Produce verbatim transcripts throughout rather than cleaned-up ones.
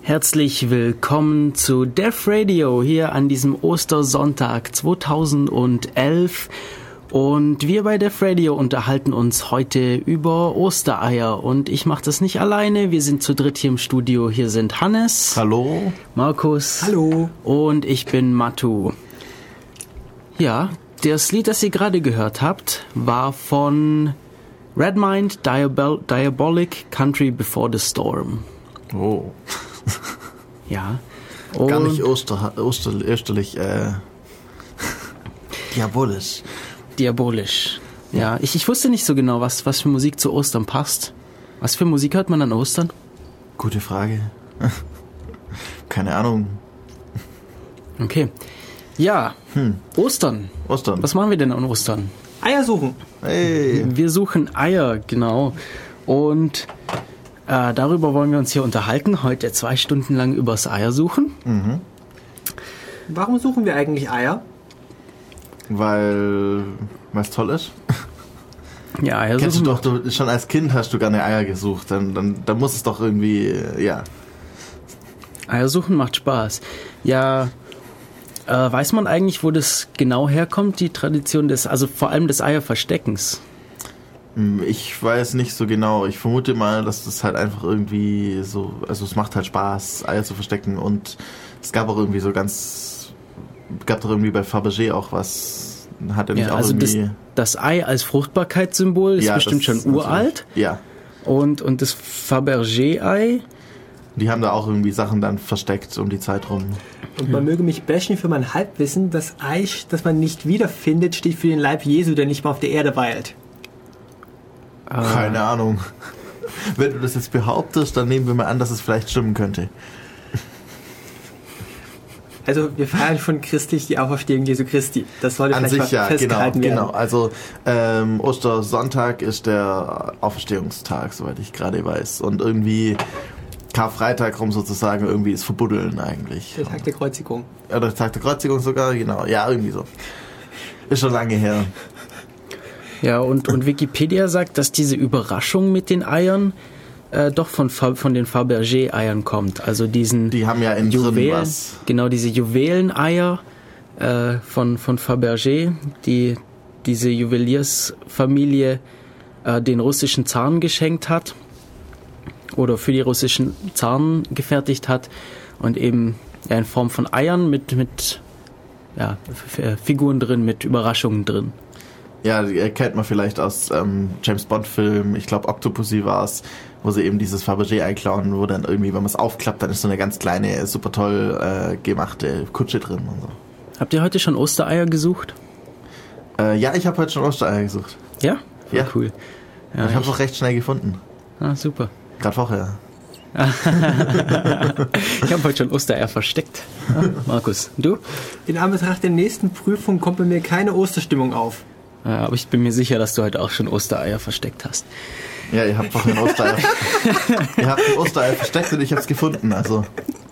Herzlich willkommen zu Def Radio hier an diesem Ostersonntag zweitausendelf. Und wir bei Def Radio unterhalten uns heute über Ostereier. Und ich mache das nicht alleine. Wir sind zu dritt hier im Studio. Hier sind Hannes. Hallo. Markus. Hallo. Und ich bin Matu. Ja, das Lied, das ihr gerade gehört habt, war von Redmind, Diabol- Diabolic, Country Before the Storm. Oh. Ja. Gar nicht Oster, Oster, österlich, äh, diabolisch. Diabolisch. Ja, ich, ich wusste nicht so genau, was, was für Musik zu Ostern passt. Was für Musik hört man an Ostern? Gute Frage. Keine Ahnung. Okay. Ja, Hm. Ostern. Ostern. Was machen wir denn an Ostern? Eier suchen. Hey. Wir suchen Eier, genau. Und äh, darüber wollen wir uns hier unterhalten. Heute zwei Stunden lang übers Eiersuchen. Mhm. Warum suchen wir eigentlich Eier? Weil es toll ist. Ja, Eier Kennst du suchen. doch, du, schon als Kind hast du gerne Eier gesucht. Dann, dann, dann muss es doch irgendwie, äh, ja. Eier suchen macht Spaß. Ja, äh, weiß man eigentlich, wo das genau herkommt, die Tradition des, also vor allem des Eierversteckens? Ich weiß nicht so genau. Ich vermute mal, dass das halt einfach irgendwie so, also es macht halt Spaß, Eier zu verstecken. Und es gab auch irgendwie so ganz, gab doch irgendwie bei Fabergé auch was, hat er nicht Ja, auch also das, irgendwie... das Ei als Fruchtbarkeitssymbol ist Ja, bestimmt das schon ist natürlich- uralt. Ja, Und, und das Fabergé-Ei, die haben da auch irgendwie Sachen dann versteckt um die Zeit rum. Und man möge mich bashen für mein Halbwissen, das Ei, das man nicht wiederfindet, steht für den Leib Jesu, der nicht mal auf der Erde weilt. Keine Ahnung. Wenn du das jetzt behauptest, dann nehmen wir mal an, dass es vielleicht stimmen könnte. Also wir feiern von christlich die Auferstehung Jesu Christi. Das sollte An vielleicht sich mal ja, genau, festgehalten werden. genau. Also ähm, Ostersonntag ist der Auferstehungstag, soweit ich gerade weiß. Und irgendwie Karfreitag rum sozusagen, irgendwie ist Verbuddeln eigentlich. Der Tag der Kreuzigung. Oder der Tag der Kreuzigung sogar, genau. Ja, irgendwie so. Ist schon lange her. ja, und, und Wikipedia sagt, dass diese Überraschung mit den Eiern äh, doch von, Fa- von den Fabergé-Eiern kommt. Also diesen Die haben ja in drin Juwelen, was. genau, diese Juweleneier äh, von, von Fabergé, die diese Juweliersfamilie äh, den russischen Zaren geschenkt hat oder für die russischen Zaren gefertigt hat und eben ja, in Form von Eiern mit, mit ja, F- F- Figuren drin, mit Überraschungen drin. Ja, die kennt man vielleicht aus ähm, James Bond Film, ich glaube Octopussy war es, wo sie eben dieses Fabergé-Ei klauen, wo dann irgendwie, wenn man es aufklappt, dann ist so eine ganz kleine, super toll äh, gemachte Kutsche drin und so. Habt ihr heute schon Ostereier gesucht? Äh, ja, ich habe heute schon Ostereier gesucht. Ja? Voll Ja. Cool. Ja, ich habe es auch recht schnell gefunden. ah, super. Gerade vorher. Ich habe heute schon Ostereier versteckt. Ja, Markus, du? In Anbetracht der nächsten Prüfung kommt bei mir keine Osterstimmung auf. Ja, aber ich bin mir sicher, dass du heute auch schon Ostereier versteckt hast. Ja, ihr habt doch ein Osterei. ihr habt ein Osterei versteckt und ich habe es gefunden, also.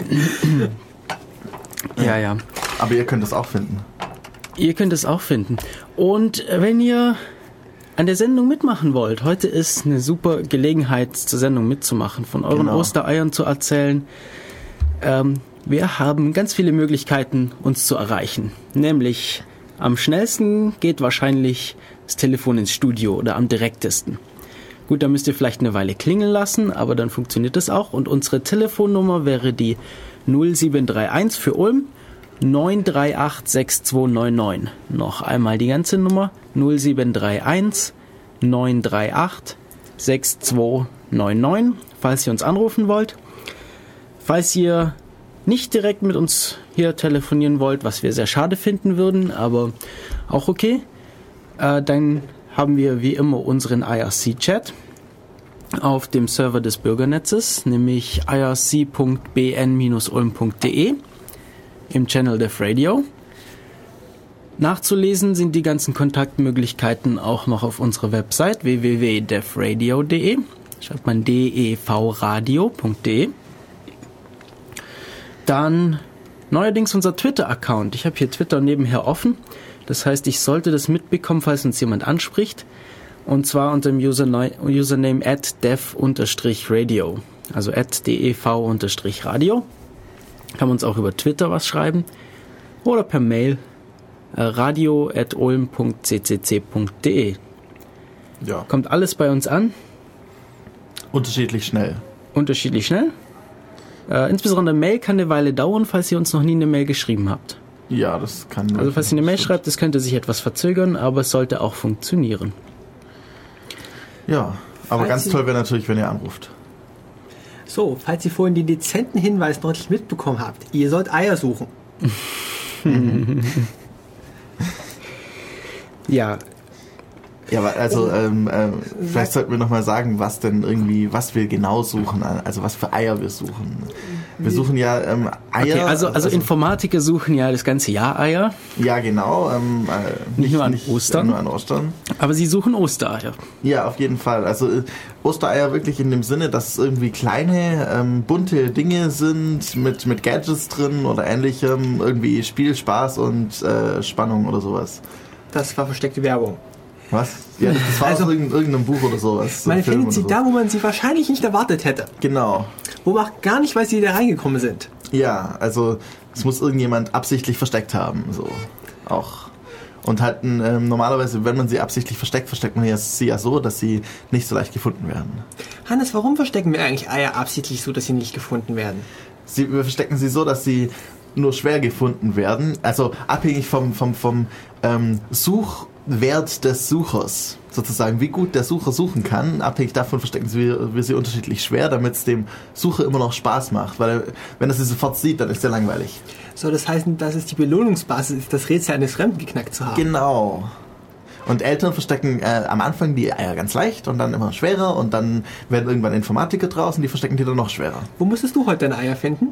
Ja, ja. Aber ihr könnt es auch finden. Ihr könnt es auch finden. Und wenn ihr an der Sendung mitmachen wollt, heute ist eine super Gelegenheit, zur Sendung mitzumachen, von euren Genau. Ostereiern zu erzählen. Ähm, wir haben ganz viele Möglichkeiten, uns zu erreichen. Nämlich am schnellsten geht wahrscheinlich das Telefon ins Studio oder am direktesten. Gut, da müsst ihr vielleicht eine Weile klingeln lassen, aber dann funktioniert das auch. Und unsere Telefonnummer wäre die null sieben drei eins für Ulm neun drei acht sechs zwei neun neun. Noch einmal die ganze Nummer null sieben drei eins neun drei acht sechs zwei neun neun, falls ihr uns anrufen wollt. Falls ihr nicht direkt mit uns hier telefonieren wollt, was wir sehr schade finden würden, aber auch okay, äh, dann haben wir wie immer unseren I R C-Chat auf dem Server des Bürgernetzes, nämlich i r c punkt b n dash ulm punkt d e im Channel Def Radio. Nachzulesen sind die ganzen Kontaktmöglichkeiten auch noch auf unserer Website w w w punkt def radio punkt d e. Schreibt man d e v radio punkt d e. Dann neuerdings unser Twitter-Account. Ich habe hier Twitter nebenher offen. Das heißt, ich sollte das mitbekommen, falls uns jemand anspricht. Und zwar unter dem Username, Username at def radio. also at dev-radio. Kann man uns auch über Twitter was schreiben oder per Mail äh, radio at ulm punkt c c c punkt d e. Ja. Kommt alles bei uns an. Unterschiedlich schnell. Unterschiedlich schnell. Äh, insbesondere Mail kann eine Weile dauern, falls ihr uns noch nie eine Mail geschrieben habt. Ja, das kann... Also falls ihr eine Mail stimmt. schreibt, das könnte sich etwas verzögern, aber es sollte auch funktionieren. Ja, aber Falls ganz Sie- toll wäre natürlich, wenn ihr anruft. So, falls ihr vorhin den dezenten Hinweis noch nicht mitbekommen habt, ihr sollt Eier suchen. Ja, Ja, aber also ähm, ähm, vielleicht sollten wir nochmal sagen, was denn irgendwie, was wir genau suchen, also was für Eier wir suchen. Wir suchen ja ähm, Eier. okay, also, also Informatiker suchen ja das ganze Jahr Eier, Ja, genau. Ähm, äh, Nicht nur an Ostern? Nur an Ostern. aber sie suchen Ostereier. Ja, auf jeden Fall. Also äh, Ostereier wirklich in dem Sinne, dass es irgendwie kleine, ähm, bunte Dinge sind mit, mit Gadgets drin oder ähnlichem, irgendwie Spiel, Spaß und äh, Spannung oder sowas. Das war versteckte Werbung. Was? Ja, das, das war Also- aus irgendeinem, irgendeinem Buch oder sowas. so Man ein Film findet sie oder so. da, wo man sie wahrscheinlich nicht erwartet hätte. Genau. Wo man gar nicht weiß, wie die da reingekommen sind. Ja, also es muss irgendjemand absichtlich versteckt haben, so auch. Und halt ähm, normalerweise, wenn man sie absichtlich versteckt, versteckt man ja, sie ja so, dass sie nicht so leicht gefunden werden. Hannes, warum verstecken wir eigentlich Eier absichtlich so, dass sie nicht gefunden werden? Sie, wir verstecken sie so, dass sie nur schwer gefunden werden, also abhängig vom, vom, vom ähm, Suchwert des Suchers, sozusagen, wie gut der Sucher suchen kann, abhängig davon verstecken wir, wir sie unterschiedlich schwer, damit es dem Sucher immer noch Spaß macht, weil wenn er sie sofort sieht, dann ist er langweilig. Soll das heißen, dass es die Belohnungsbasis ist, das Rätsel eines Fremden geknackt zu haben? Genau. Und Eltern verstecken äh, am Anfang die Eier ganz leicht und dann immer schwerer und dann werden irgendwann Informatiker draußen, die verstecken die dann noch schwerer. Wo musstest du heute deine Eier finden?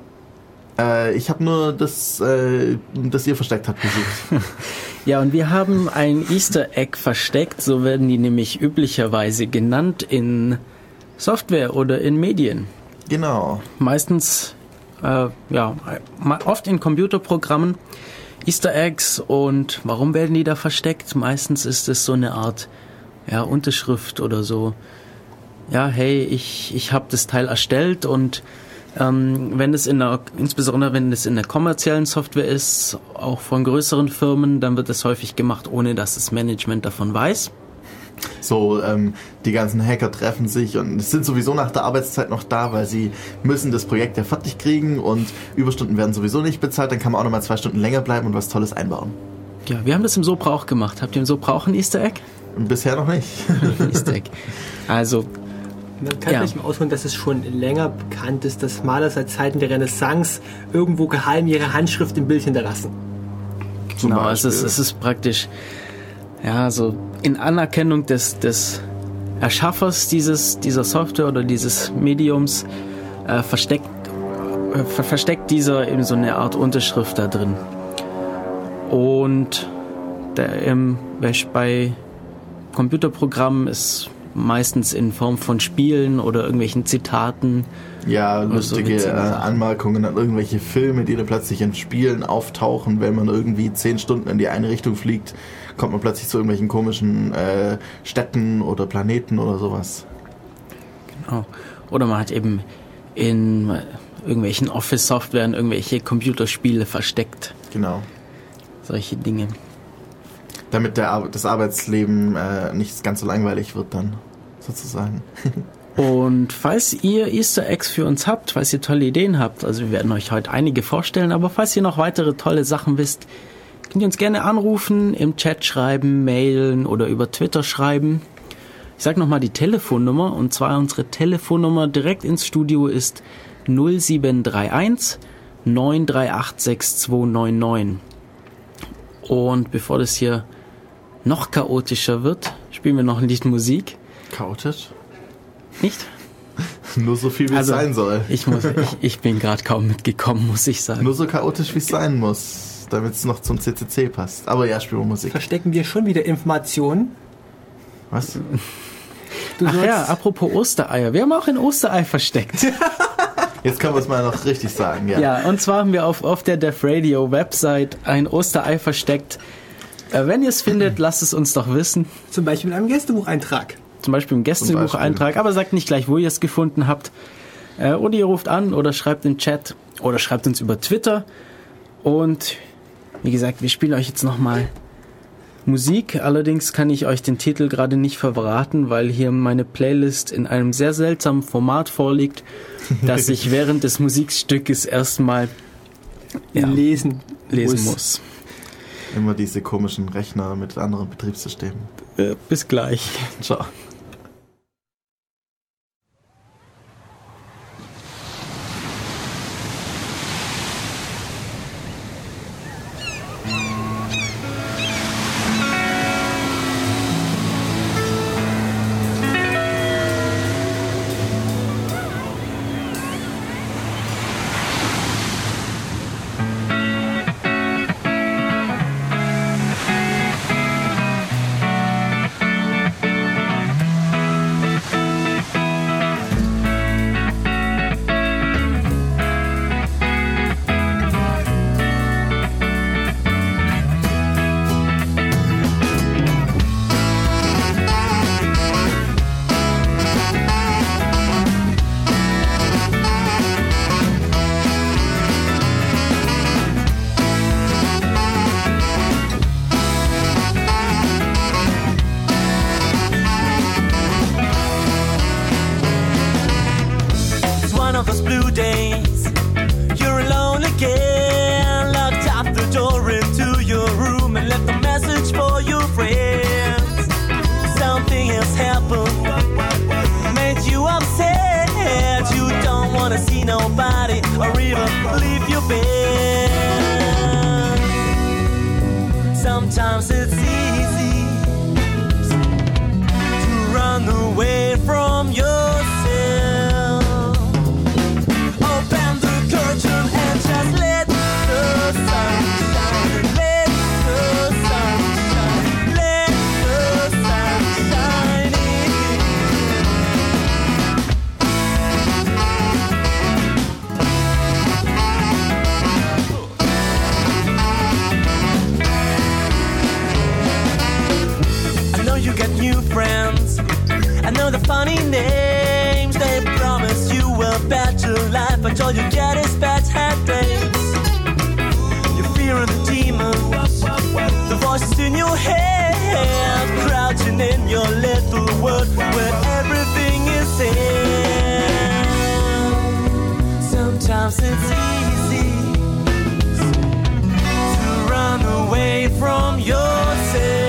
Äh, ich habe nur das, äh, das ihr versteckt habt, gesucht. Ja, und wir haben ein Easter Egg versteckt, so werden die nämlich üblicherweise genannt in Software oder in Medien. Genau. Meistens, äh, ja, ma- oft in Computerprogrammen Easter Eggs. Und warum werden die da versteckt? Meistens ist es so eine Art, ja, Unterschrift oder so. Ja, hey, ich, ich habe das Teil erstellt und ähm, wenn es in einer, insbesondere wenn es in der kommerziellen Software ist, auch von größeren Firmen, dann wird es häufig gemacht, ohne dass das Management davon weiß. So, ähm, die ganzen Hacker treffen sich und sind sowieso nach der Arbeitszeit noch da, weil sie müssen das Projekt ja fertig kriegen und Überstunden werden sowieso nicht bezahlt, dann kann man auch nochmal zwei Stunden länger bleiben und was Tolles einbauen. Ja, wir haben das im Sopra auch gemacht. Habt ihr im Sopra auch ein Easter Egg? Bisher noch nicht. Ein Easter Egg. Also, Man kann Ja. vielleicht mal ausholen, dass es schon länger bekannt ist, dass Maler seit Zeiten der Renaissance irgendwo geheim ihre Handschrift im Bild hinterlassen. Zum genau, es ist, Beispiel. es ist praktisch, ja, so in Anerkennung des, des Erschaffers dieses, dieser Software oder dieses Mediums äh, versteckt, äh, ver versteckt dieser eben so eine Art Unterschrift da drin. Und der, ähm, bei Computerprogrammen ist meistens in Form von Spielen oder irgendwelchen Zitaten. Ja, so lustige witzige äh, Sachen. Anmerkungen an irgendwelche Filme, die dann plötzlich in Spielen auftauchen, wenn man irgendwie zehn Stunden in die eine Richtung fliegt, kommt man plötzlich zu irgendwelchen komischen äh, Städten oder Planeten oder sowas. Genau. Oder man hat eben in äh, irgendwelchen Office-Softwaren irgendwelche Computerspiele versteckt. Genau. Solche Dinge. Damit der, Ar- das Arbeitsleben äh, nicht ganz so langweilig wird dann, sozusagen. Und falls ihr Easter Eggs für uns habt, falls ihr tolle Ideen habt, also wir werden euch heute einige vorstellen, aber falls ihr noch weitere tolle Sachen wisst, könnt ihr uns gerne anrufen, im Chat schreiben, mailen oder über Twitter schreiben. Ich sage nochmal die Telefonnummer, und zwar unsere Telefonnummer direkt ins Studio ist null sieben drei eins neun drei acht sechs zwei neun neun. Und bevor das hier noch chaotischer wird, spielen wir noch ein Lied Musik. Chaotisch? Nicht? Nur so viel, wie Also, es sein soll. Ich, muss, ich, ich bin gerade kaum mitgekommen, muss ich sagen. Nur so chaotisch, wie es sein muss, damit es noch zum C C C passt. Aber ja, spielen wir Musik. Verstecken wir schon wieder Informationen? Was? Du Ach sollst- ja, apropos Ostereier. Wir haben auch ein Osterei versteckt. Jetzt können wir es mal noch richtig sagen, ja. Ja, und zwar haben wir auf, auf der Def Radio Website ein Osterei versteckt. Äh, wenn ihr es findet, lasst es uns doch wissen. Zum Beispiel in einem Gästebucheintrag. Zum Beispiel im Gästebucheintrag, aber sagt nicht gleich, wo ihr es gefunden habt. Äh, oder ihr ruft an oder schreibt im Chat oder schreibt uns über Twitter. Und wie gesagt, wir spielen euch jetzt nochmal Musik. Allerdings kann ich euch den Titel gerade nicht verraten, weil hier meine Playlist in einem sehr seltsamen Format vorliegt, dass ich während des Musikstückes erstmal ja, lesen, lesen muss. muss. Immer diese komischen Rechner mit anderen Betriebssystemen. Äh, bis gleich. Ciao. Sometimes it's easy to run away from yourself. Open the curtain and just let the sun shine. Let the sun shine. Let the sun shine You get new friends. I know the funny names. They promise you a better life, but all you get is bad headaches. You're fearing the demons, the voices in your head, crouching in your little world where everything is said. Sometimes it's easy to run away from yourself.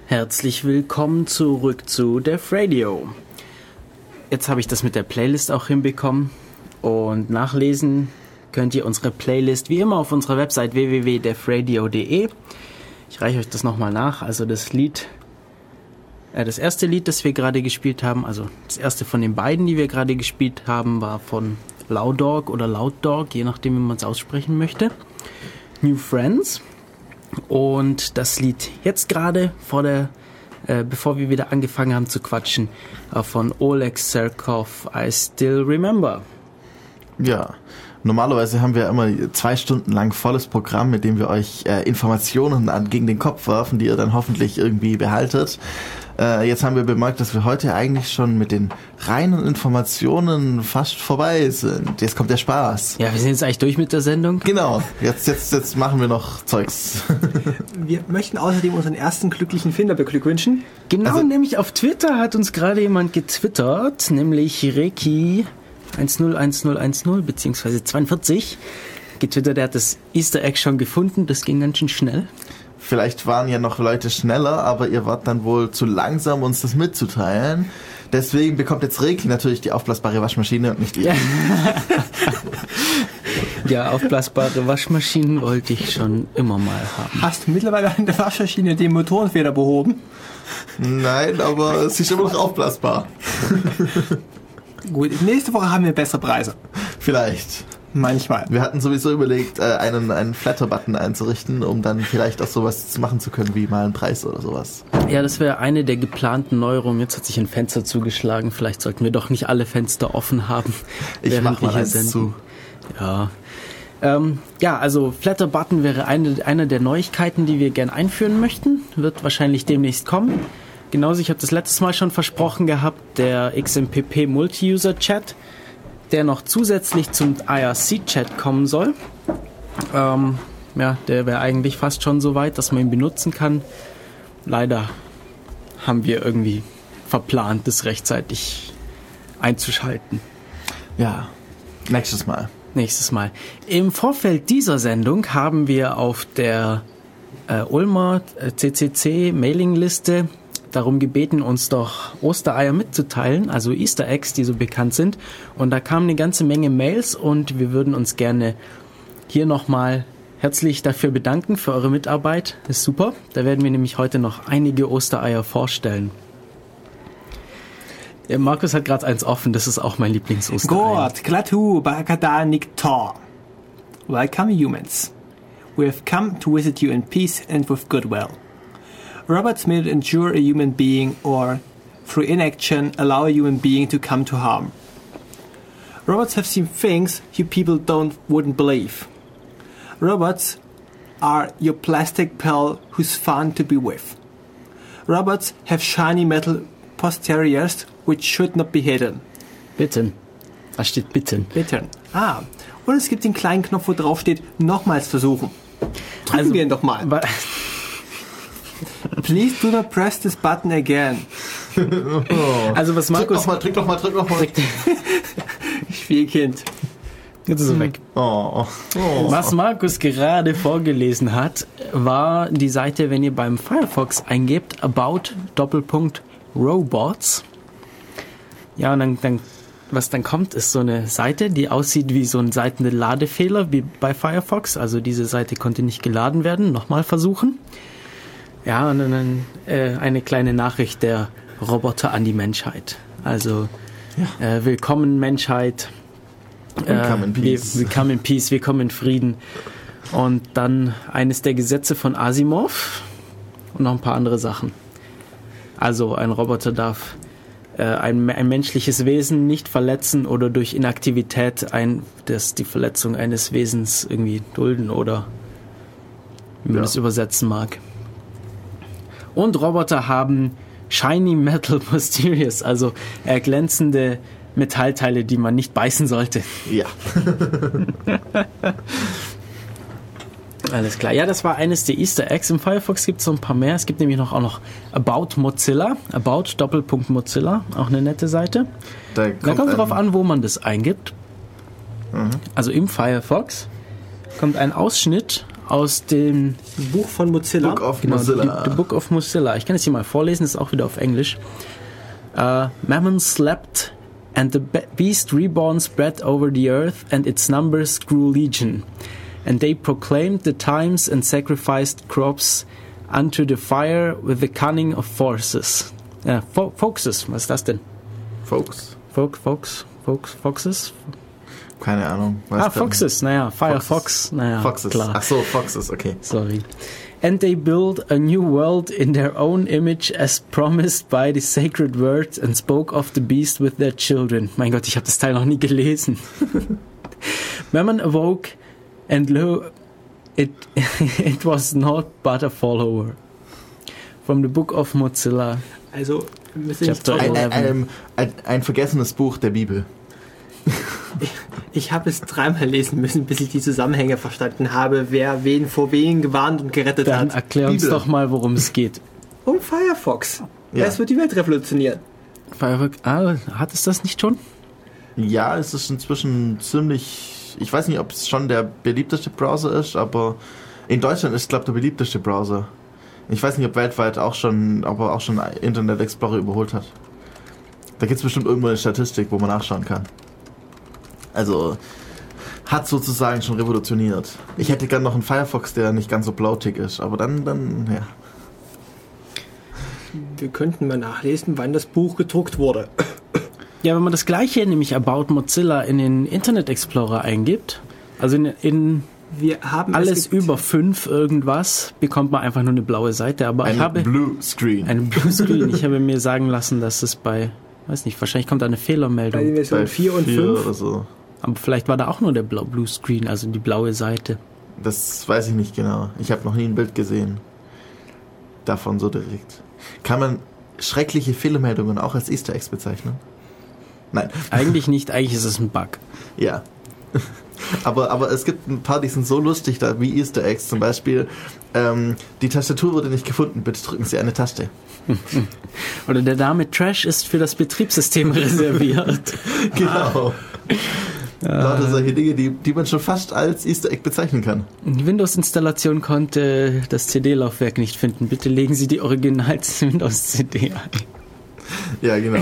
Herzlich willkommen zurück zu Def Radio. Jetzt habe ich das mit der Playlist auch hinbekommen und nachlesen könnt ihr unsere Playlist wie immer auf unserer Website w w w punkt def radio punkt d e. Ich reiche euch das nochmal nach. Also das Lied, äh, das erste Lied, das wir gerade gespielt haben, also das erste von den beiden, die wir gerade gespielt haben, war von Loud Dog oder Loud Dog, je nachdem, wie man es aussprechen möchte. New Friends. Und das Lied jetzt gerade vor der, äh, bevor wir wieder angefangen haben zu quatschen, äh, von Oleg Serkov, I Still Remember. Ja, normalerweise haben wir immer zwei Stunden lang volles Programm, mit dem wir euch äh, Informationen an, gegen den Kopf werfen, die ihr dann hoffentlich irgendwie behaltet. Äh, jetzt haben wir bemerkt, dass wir heute eigentlich schon mit den reinen Informationen fast vorbei sind. Jetzt kommt der Spaß. Ja, wir sind jetzt eigentlich durch mit der Sendung. Genau, jetzt, jetzt, jetzt machen wir noch Zeugs. Wir möchten außerdem unseren ersten glücklichen Finder beglückwünschen. Genau, Also- nämlich auf Twitter hat uns gerade jemand getwittert, nämlich Reki eins null eins null eins null beziehungsweise zweiundvierzig getwittert, der hat das Easter Egg schon gefunden, das ging ganz schön schnell. Vielleicht waren ja noch Leute schneller, aber ihr wart dann wohl zu langsam, uns das mitzuteilen. Deswegen bekommt jetzt Reki natürlich die aufblasbare Waschmaschine und nicht ihr. Ja. Ja, aufblasbare Waschmaschinen wollte ich schon immer mal haben. Hast du mittlerweile an der Waschmaschine den Motorenfeder behoben? Nein, aber sie ist immer noch aufblasbar. Gut, nächste Woche haben wir bessere Preise. Vielleicht. Manchmal. Wir hatten sowieso überlegt, einen, einen Flatter-Button einzurichten, um dann vielleicht auch sowas machen zu können, wie mal einen Preis oder sowas. Ja, das wäre eine der geplanten Neuerungen. Jetzt hat sich ein Fenster zugeschlagen. Vielleicht sollten wir doch nicht alle Fenster offen haben. Ich während mach wir mal hier eins senden. zu. Ja. Ähm, ja, also Flatter-Button wäre eine, eine der Neuigkeiten, die wir gern einführen möchten. Wird wahrscheinlich demnächst kommen. Genauso, ich habe das letztes Mal schon versprochen gehabt, der X M P P Multi-User-Chat, der noch zusätzlich zum I R C-Chat kommen soll. Ähm, ja, der wäre eigentlich fast schon so weit, dass man ihn benutzen kann. Leider haben wir irgendwie verplant, das rechtzeitig einzuschalten. Ja, nächstes Mal. Nächstes Mal. Im Vorfeld dieser Sendung haben wir auf der äh, Ulmer äh, C C C-Mailingliste darum gebeten, uns doch Ostereier mitzuteilen, also Easter Eggs, die so bekannt sind. Und da kamen eine ganze Menge Mails und wir würden uns gerne hier nochmal herzlich dafür bedanken für eure Mitarbeit. Das ist super. Da werden wir nämlich heute noch einige Ostereier vorstellen. Ja, Markus hat gerade eins offen, das ist auch mein Lieblings-Osterei. Gott, Klatu, Bakada, Niktor. Welcome, humans. We have come to visit you in peace and with goodwill. Robots may not endure a human being or, through inaction, allow a human being to come to harm. Robots have seen things you people don't wouldn't believe. Robots are your plastic pal who's fun to be with. Robots have shiny metal posteriors which should not be hidden. Bitten. Da steht bitten. Bitte. Ah, und es gibt den kleinen Knopf, wo drauf steht, nochmals versuchen. Drücken Also, wir ihn doch mal. Wa- Please do not press this button again. Also was Drück Markus... noch mal, drück noch mal, drück noch mal. Spielkind. Jetzt ist er weg. Oh, oh. Was Markus gerade vorgelesen hat, war die Seite, wenn ihr beim Firefox eingebt, about Doppelpunkt Robots. Ja, und dann, dann, was dann kommt, ist so eine Seite, die aussieht wie so ein Seitenladefehler, wie bei Firefox. Also diese Seite konnte nicht geladen werden. Nochmal versuchen. Ja, und dann äh, eine kleine Nachricht der Roboter an die Menschheit. Also, äh, willkommen Menschheit. Willkommen in wir, Peace. willkommen in Peace, willkommen in Frieden. Und dann eines der Gesetze von Asimov und noch ein paar andere Sachen. Also ein Roboter darf äh, ein, ein menschliches Wesen nicht verletzen oder durch Inaktivität ein, das die Verletzung eines Wesens irgendwie dulden oder wie man Ja. das übersetzen mag. Und Roboter haben shiny metal posteriors, also äh, glänzende Metallteile, die man nicht beißen sollte. Ja. Alles klar. Ja, das war eines der Easter Eggs. Im Firefox gibt es so ein paar mehr. Es gibt nämlich noch auch noch About Mozilla. About Doppelpunkt Mozilla. Auch eine nette Seite. Da Da kommt, kommt ein, drauf an, wo man das eingibt. Mhm. Also im Firefox kommt ein Ausschnitt aus dem Buch von Mozilla. Book of genau, Mozilla. The, The Book of Mozilla. Ich kann es hier mal vorlesen, ist auch wieder auf Englisch. Uh, Mammon slept and the be- beast reborn spread over the earth and its numbers grew legion. And they proclaimed the times and sacrificed crops unto the fire with the cunning of forces. Ja, Fo- Foxes, was ist das denn? Folks? Fox, Fox, Fox, Foxes? Keine Ahnung. weiß Ah, grad Foxes, naja, Fire Foxes. Fox, naja, nicht. Foxes. klar. Ach so, Foxes, okay. Sorry. And they built a new world in their own image as promised by the sacred words and spoke of the beast with their children. Mein Gott, ich habe das Teil noch nie gelesen. Mammon awoke and lo, it, it was not but a follower. From the Book of Mozilla. Also, wir müssen nicht Chapter drauf- Ein, ein, ein, ein, ein vergessenes Buch der Bibel. Ich habe es dreimal lesen müssen, bis ich die Zusammenhänge verstanden habe, wer wen vor wen gewarnt und gerettet Dann hat. erklär uns Bibel. doch mal, worum es geht. Um Firefox. Ja. Es wird die Welt revolutionieren. Firefox, ah, hat es das nicht schon? Ja, es ist inzwischen ziemlich... Ich weiß nicht, ob es schon der beliebteste Browser ist, aber in Deutschland ist, glaube ich, der beliebteste Browser. Ich weiß nicht, ob weltweit auch schon, ob er auch schon Internet Explorer überholt hat. Da gibt es bestimmt irgendwo eine Statistik, wo man nachschauen kann. Also, hat sozusagen schon revolutioniert. Ich hätte gern noch einen Firefox, der nicht ganz so blautig ist, aber dann, dann, ja. Wir könnten mal nachlesen, wann das Buch gedruckt wurde. Ja, wenn man das gleiche, nämlich About Mozilla, in den Internet Explorer eingibt, also in, in Wir haben alles es gibt- über fünf irgendwas, bekommt man einfach nur eine blaue Seite. Aber ich Ein habe Blue Screen. einen Bluescreen. Ich habe mir sagen lassen, dass es bei, weiß nicht, wahrscheinlich kommt da eine bei den Fehlermeldung. Versionen vier und vier fünf. oder so. Aber vielleicht war da auch nur der Blau Blue Screen, also die blaue Seite. Das weiß ich nicht genau. Ich habe noch nie ein Bild gesehen. Davon so direkt. Kann man schreckliche Fehlermeldungen auch als Easter Eggs bezeichnen? Nein. Eigentlich nicht, eigentlich ist es ein Bug. Ja. Aber, aber es gibt ein paar, die sind so lustig, da wie Easter Eggs. Zum Beispiel, ähm, die Tastatur wurde nicht gefunden, bitte drücken Sie eine Taste. Oder der Name Trash ist für das Betriebssystem reserviert. Genau. Lauter solche Dinge, die, die man schon fast als Easter Egg bezeichnen kann. Die Windows-Installation konnte das C D-Laufwerk nicht finden. Bitte legen Sie die Original-Windows-C D ein. Ja, genau.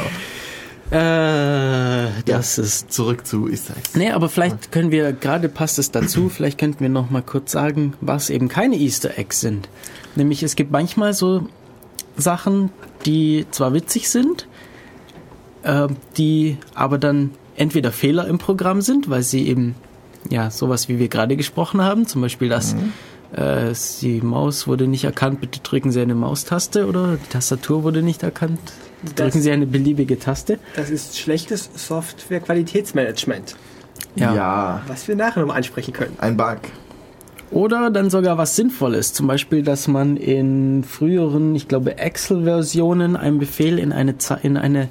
Äh, das Ja. ist... Zurück zu Easter Eggs. Nee, aber vielleicht können wir, gerade passt es dazu, vielleicht könnten wir noch mal kurz sagen, was eben keine Easter Eggs sind. Nämlich es gibt manchmal so Sachen, die zwar witzig sind, äh, die aber dann entweder Fehler im Programm sind, weil sie eben, ja, sowas wie wir gerade gesprochen haben, zum Beispiel, dass Mhm. äh, die Maus wurde nicht erkannt, bitte drücken Sie eine Maustaste, oder die Tastatur wurde nicht erkannt, drücken Das- Sie eine beliebige Taste. Das ist schlechtes Software-Qualitätsmanagement, Ja. Ja, was wir nachher nochmal ansprechen können. ein Bug. Oder dann sogar was Sinnvolles. Zum Beispiel, dass man in früheren, ich glaube, Excel-Versionen einen Befehl in eine, Ze- in eine,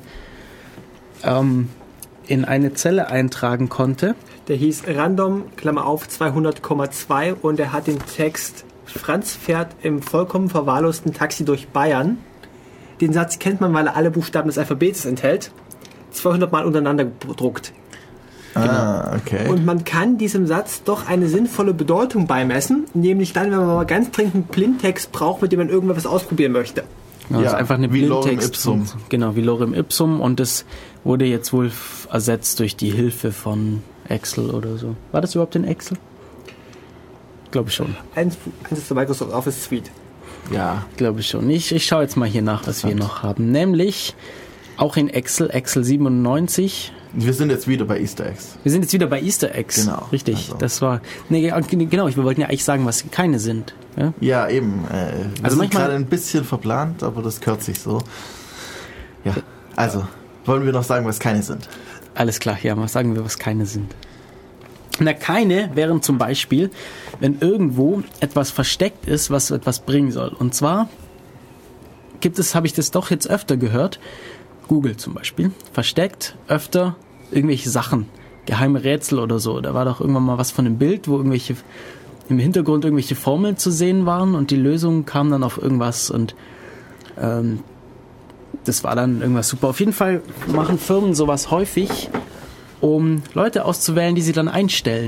ähm, in eine Zelle eintragen konnte. Der hieß Random, Klammer auf, zweihundert Komma zwei und er hat den Text Franz fährt im vollkommen verwahrlosten Taxi durch Bayern. Den Satz kennt man, weil er alle Buchstaben des Alphabets enthält. zweihundert Mal untereinander gedruckt. Ah, okay. Und man kann diesem Satz doch eine sinnvolle Bedeutung beimessen, nämlich dann, wenn man mal ganz dringend einen Blindtext braucht, mit dem man irgendwas ausprobieren möchte. Ja, das ist einfach eine wie Lorem Blindtext. Ipsum. Genau, wie Lorem Ipsum. Und das wurde jetzt wohl f- ersetzt durch die Hilfe von Excel oder so. War das überhaupt in Excel? Glaube ich schon. Eins, eins ist der Microsoft Office Suite. Ja, Glaube ich schon. Ich, ich schaue jetzt mal hier nach, was wir noch haben. Nämlich auch in Excel, Excel siebenundneunzig. wir sind jetzt wieder bei Easter Eggs. Wir sind jetzt wieder bei Easter Eggs. Genau, Richtig, also. das war... Nee, genau, wir wollten ja eigentlich sagen, was keine sind. Ja? Ja, eben. Äh, wir Also sind manchmal- gerade ein bisschen verplant, aber das gehört sich so. Ja, also, wollen wir noch sagen, was keine sind? Alles klar, ja, mal sagen wir, was keine sind. Na, keine wären zum Beispiel, wenn irgendwo etwas versteckt ist, was etwas bringen soll. Und zwar gibt es, habe ich das doch jetzt öfter gehört, Google zum Beispiel, versteckt öfter irgendwelche Sachen, geheime Rätsel oder so. Da war doch irgendwann mal was von einem Bild, wo irgendwelche im Hintergrund irgendwelche Formeln zu sehen waren und die Lösung kam dann auf irgendwas und ähm, das war dann irgendwas super. Auf jeden Fall machen Firmen sowas häufig, um Leute auszuwählen, die sie dann einstellen.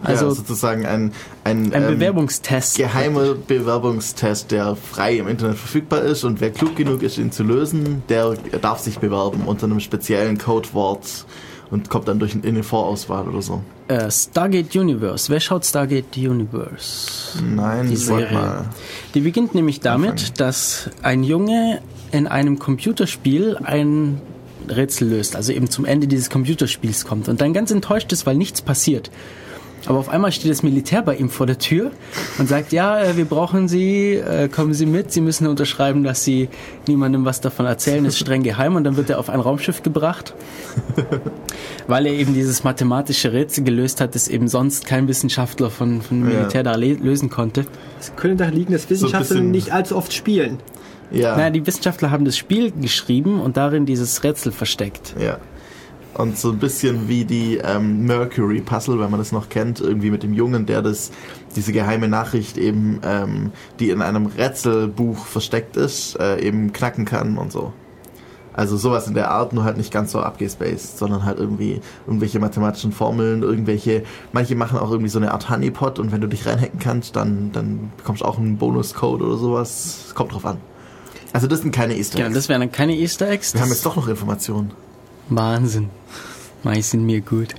Also ja, sozusagen ein, ein, ein ähm, Bewerbungstest. geheimer Bewerbungstest, der frei im Internet verfügbar ist und wer klug genug ist, ihn zu lösen, der darf sich bewerben unter einem speziellen Codewort und kommt dann durch in eine Vorauswahl oder so. Äh, Stargate Universe. Wer schaut Stargate Universe? Nein, Die sag Serie. mal. Die beginnt nämlich damit, Anfangen. dass ein Junge in einem Computerspiel ein Rätsel löst, also eben zum Ende dieses Computerspiels kommt und dann ganz enttäuscht ist, weil nichts passiert. Aber auf einmal steht das Militär bei ihm vor der Tür und sagt, ja, äh, wir brauchen Sie, äh, kommen Sie mit, Sie müssen unterschreiben, dass Sie niemandem was davon erzählen, ist streng geheim, und dann wird er auf ein Raumschiff gebracht, weil er eben dieses mathematische Rätsel gelöst hat, das eben sonst kein Wissenschaftler von, von Militär Ja. da le- lösen konnte. Es könnte daran liegen, dass Wissenschaftler bisschen- nicht allzu oft spielen. Ja. Naja, die Wissenschaftler haben das Spiel geschrieben und darin dieses Rätsel versteckt. Ja. Und so ein bisschen wie die ähm, Mercury-Puzzle, wenn man das noch kennt, irgendwie mit dem Jungen, der das, diese geheime Nachricht eben, ähm, die in einem Rätselbuch versteckt ist, äh, eben knacken kann und so. Also sowas in der Art, nur halt nicht ganz so abgespaced, sondern halt irgendwie irgendwelche mathematischen Formeln, irgendwelche, manche machen auch irgendwie so eine Art Honeypot und wenn du dich reinhacken kannst, dann, dann bekommst du auch einen Bonuscode oder sowas. Kommt drauf an. Also das sind keine Easter Ja, Eggs. das wären dann keine Easter Eggs. Wir haben Das- jetzt doch noch Informationen. Wahnsinn. Mei, sind mir gut.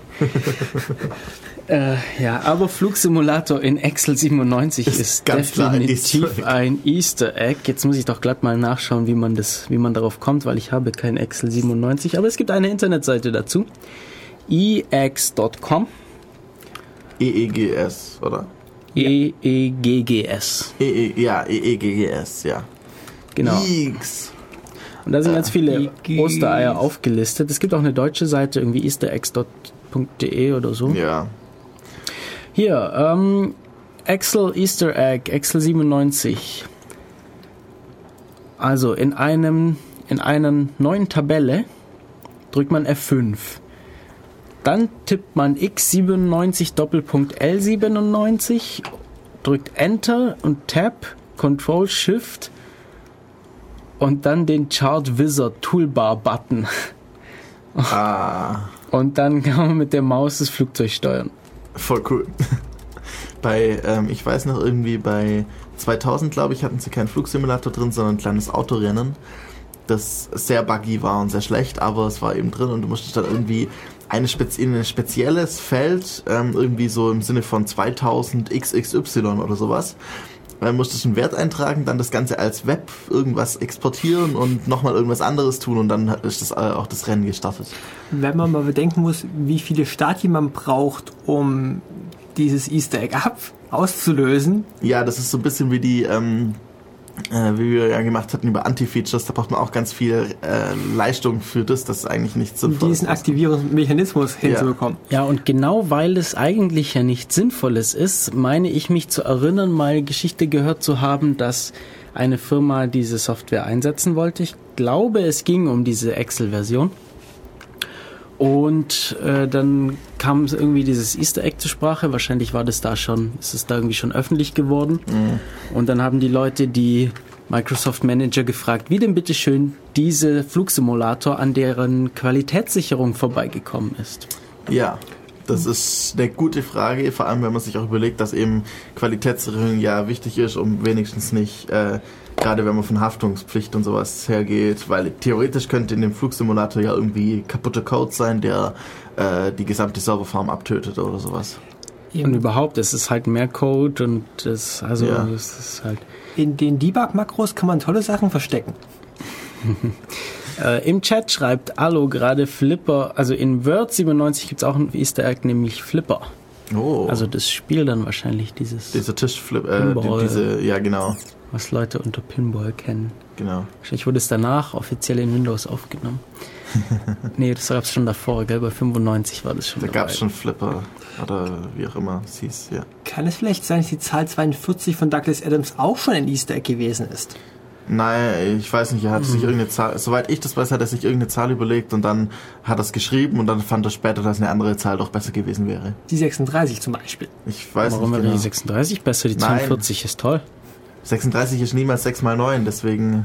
äh, ja, aber Flugsimulator in Excel siebenundneunzig ist, Ist ganz klar ein definitiv Easter Egg. ein Easter Egg. Jetzt muss ich doch glatt mal nachschauen, wie man das, wie man darauf kommt, weil ich habe kein Excel siebenundneunzig, aber es gibt eine Internetseite dazu. e x punkt com. E E G S, oder? E E G G S. E E, ja, E E G G S, ja. Genau. X. Und da sind ganz viele I G. Ostereier aufgelistet. Es gibt auch eine deutsche Seite, irgendwie eastereggs punkt de oder so. Ja. Hier, ähm, Excel Easter Egg, Excel siebenundneunzig. Also in einem, in einer neuen Tabelle drückt man F fünf. Dann tippt man x siebenundneunzig Doppelpunkt L siebenundneunzig, drückt Enter und Tab, Control Shift und dann den Chart Wizard Toolbar Button. Ah, Und dann kann man mit der Maus das Flugzeug steuern. voll cool. Bei, ähm, ich weiß noch irgendwie bei zweitausend, glaube ich, hatten sie keinen Flugsimulator drin, sondern ein kleines Autorennen, das sehr buggy war und sehr schlecht, aber es war eben drin und du musstest dann irgendwie eine Spez- in ein spezielles Feld, ähm, irgendwie so im Sinne von zweitausend X X Y oder sowas, dann musstest du einen Wert eintragen, dann das Ganze als Web irgendwas exportieren und nochmal irgendwas anderes tun und dann ist das, äh, auch das Rennen gestartet. Wenn man mal bedenken muss, wie viele Stadien man braucht, um dieses Easter Egg ab auszulösen. Ja, das ist so ein bisschen wie die, ähm, äh, wie wir ja gemacht hatten über Anti-Features, da braucht man auch ganz viel äh, Leistung für das, das eigentlich nicht Um sinnvoll diesen ist. Aktivierungsmechanismus hinzubekommen. Ja, und genau weil es eigentlich ja nichts Sinnvolles ist, meine ich mich zu erinnern, mal Geschichte gehört zu haben, dass eine Firma diese Software einsetzen wollte. Ich glaube, es ging um diese Excel-Version. Und äh, dann kam irgendwie dieses Easter Egg zur Sprache. Wahrscheinlich war das da schon, ist es da irgendwie schon öffentlich geworden. Und dann haben die Leute die Microsoft Manager gefragt, wie denn bitteschön diese Flugsimulator an deren Qualitätssicherung vorbeigekommen ist. Ja, das ist eine gute Frage, vor allem wenn man sich auch überlegt, dass eben Qualitätssicherung ja wichtig ist, um wenigstens nicht, äh, gerade wenn man von Haftungspflicht und sowas hergeht, weil theoretisch könnte in dem Flugsimulator ja irgendwie kaputter Code sein, der äh, die gesamte Serverfarm abtötet oder sowas. Und überhaupt, es ist halt mehr Code und es, also Ja. es ist halt. In den Debug-Makros kann man tolle Sachen verstecken. Äh, Im Chat schreibt Allo gerade Flipper, also in Word siebenundneunzig gibt es auch ein Easter Egg, nämlich Flipper. Oh, Also das Spiel dann wahrscheinlich, dieses, dieser Tischflip, äh, die, Pinball. diese, ja genau, was Leute unter Pinball kennen. genau. Wahrscheinlich wurde es danach offiziell in Windows aufgenommen. Nee, das gab es schon davor, gell? Bei fünfundneunzig war das schon Da dabei. gab es schon Flipper oder wie auch immer es hieß, ja. Kann es vielleicht sein, dass die Zahl zweiundvierzig von Douglas Adams auch schon ein Easter Egg gewesen ist? Nein, ich weiß nicht, er hat sich irgendeine Zahl, soweit ich das weiß, hat er sich irgendeine Zahl überlegt und dann hat er es geschrieben und dann fand er später, dass eine andere Zahl doch besser gewesen wäre. Die sechsunddreißig zum Beispiel. Ich weiß Warum nicht wäre genau. die sechsunddreißig besser? Die Nein. zweiundvierzig ist toll. sechsunddreißig ist niemals sechs mal neun, deswegen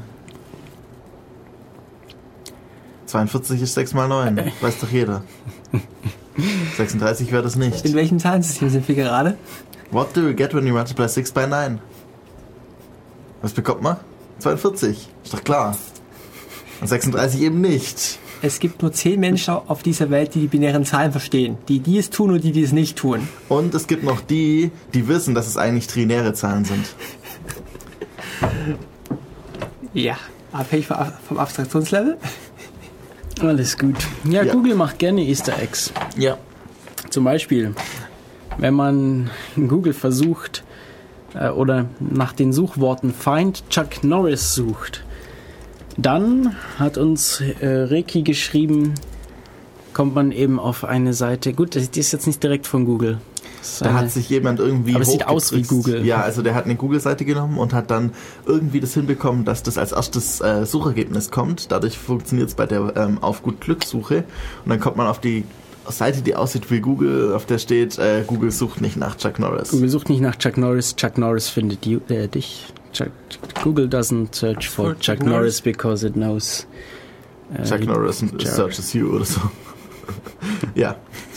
zweiundvierzig ist sechs mal neun, weiß doch jeder. sechsunddreißig wäre das nicht. In welchem Zahlensystem sind wir gerade? What do you get when you multiply six by nine? Was bekommt man? zweiundvierzig. Ist doch klar. Und sechsunddreißig eben nicht. Es gibt nur zehn Menschen auf dieser Welt, die die binären Zahlen verstehen. Die, die es tun und die, die es nicht tun. Und es gibt noch die, die wissen, dass es eigentlich trinäre Zahlen sind. Ja, abhängig vom Abstraktionslevel. Alles gut. Ja, Ja. Google macht gerne Easter Eggs. Ja. Zum Beispiel, wenn man in Google versucht äh, oder nach den Suchworten Find Chuck Norris sucht, dann hat uns äh, Reiki geschrieben, kommt man eben auf eine Seite. Gut, die ist jetzt nicht direkt von Google. Das ist Da eine- hat sich jemand irgendwie Aber es sieht aus wie hochgetrickst. Google. Ja, also der hat eine Google-Seite genommen und hat dann irgendwie das hinbekommen, dass das als erstes äh, Suchergebnis kommt. Dadurch funktioniert es bei der ähm, auf gut Glück Suche. Und dann kommt man auf die Seite, die aussieht wie Google, auf der steht, äh, Google sucht nicht nach Chuck Norris. Google sucht nicht nach Chuck Norris, Chuck Norris findet you, äh, dich. Chuck, Google doesn't search for, For Chuck, Chuck Norris, Norris. because it knows. äh, Chuck Norris Chuck. searches you oder so. Ja.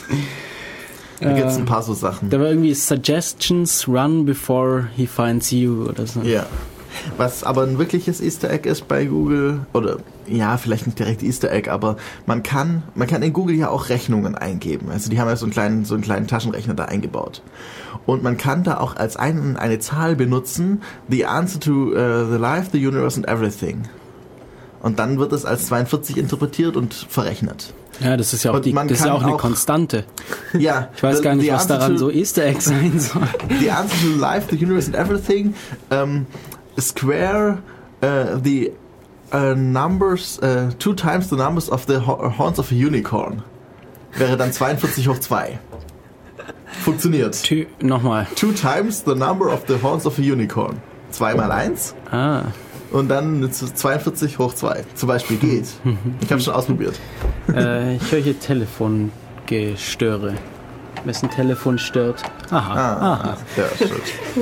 Da gibt es ein paar so Sachen. Da war irgendwie Suggestions run before he finds you oder so. Ja. Was aber ein wirkliches Easter Egg ist bei Google, oder ja, vielleicht nicht direkt Easter Egg, aber man kann, man kann in Google ja auch Rechnungen eingeben. Also die haben ja so einen kleinen, so einen kleinen Taschenrechner da eingebaut. Und man kann da auch als ein, eine Zahl benutzen, the answer to uh, the life, the universe and everything. Und dann wird es als zweiundvierzig interpretiert und verrechnet. Ja, das ist ja auch, Und die, man das ist ja kann auch eine auch- Konstante. Ja. Ich weiß the- gar nicht, the was answer daran to- so Easter Egg sein soll. The answer to life, the universe and everything. Um, square uh, the uh, numbers, uh, two times the numbers of the ho- horns of a unicorn. Wäre dann zweiundvierzig hoch zwei. Funktioniert. Tü, nochmal. Two times the number of the horns of a unicorn. zwei mal eins Ah, und dann zweiundvierzig hoch zwei. Zum Beispiel geht. Ich habe schon ausprobiert. äh, ich höre hier Telefongestöre. Wessen Telefon stört? Aha. Ah, ja, stimmt.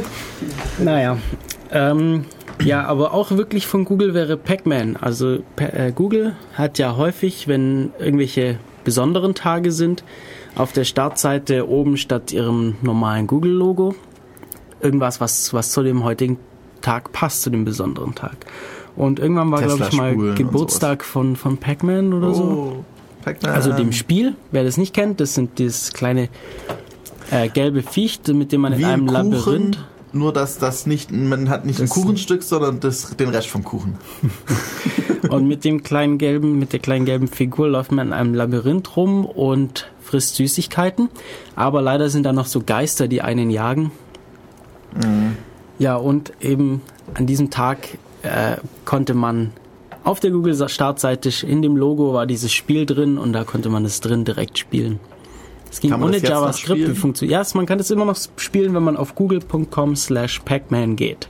Naja. Ähm, ja, aber auch wirklich von Google wäre Pac-Man. Also Pa- äh, Google hat ja häufig, wenn irgendwelche besonderen Tage sind, auf der Startseite oben statt ihrem normalen Google-Logo irgendwas, was, was zu dem heutigen Tag passt, zu dem besonderen Tag. Und irgendwann war, glaube ich, mal Tesla-Spulen und Geburtstag von, von Pac-Man oder so. Oh, Pac-Man. Also dem Spiel, wer das nicht kennt, das sind dieses kleine äh, gelbe Viech, mit dem man Wie in einem ein Kuchen, Labyrinth... nur dass das nicht, man hat nicht Das- ein Kuchenstück, sondern das, den Rest vom Kuchen. Und mit dem kleinen gelben, mit der kleinen gelben Figur läuft man in einem Labyrinth rum und frisst Süßigkeiten. Aber leider sind da noch so Geister, die einen jagen. Mhm. Ja, und eben an diesem Tag äh, konnte man auf der Google-Startseite, in dem Logo war dieses Spiel drin und da konnte man es drin direkt spielen. Es ging Kann man ohne das jetzt noch JavaScript. Wie spielen? funktioniert? Ja, es- man kann es immer noch spielen, wenn man auf google punkt com slash pacman geht.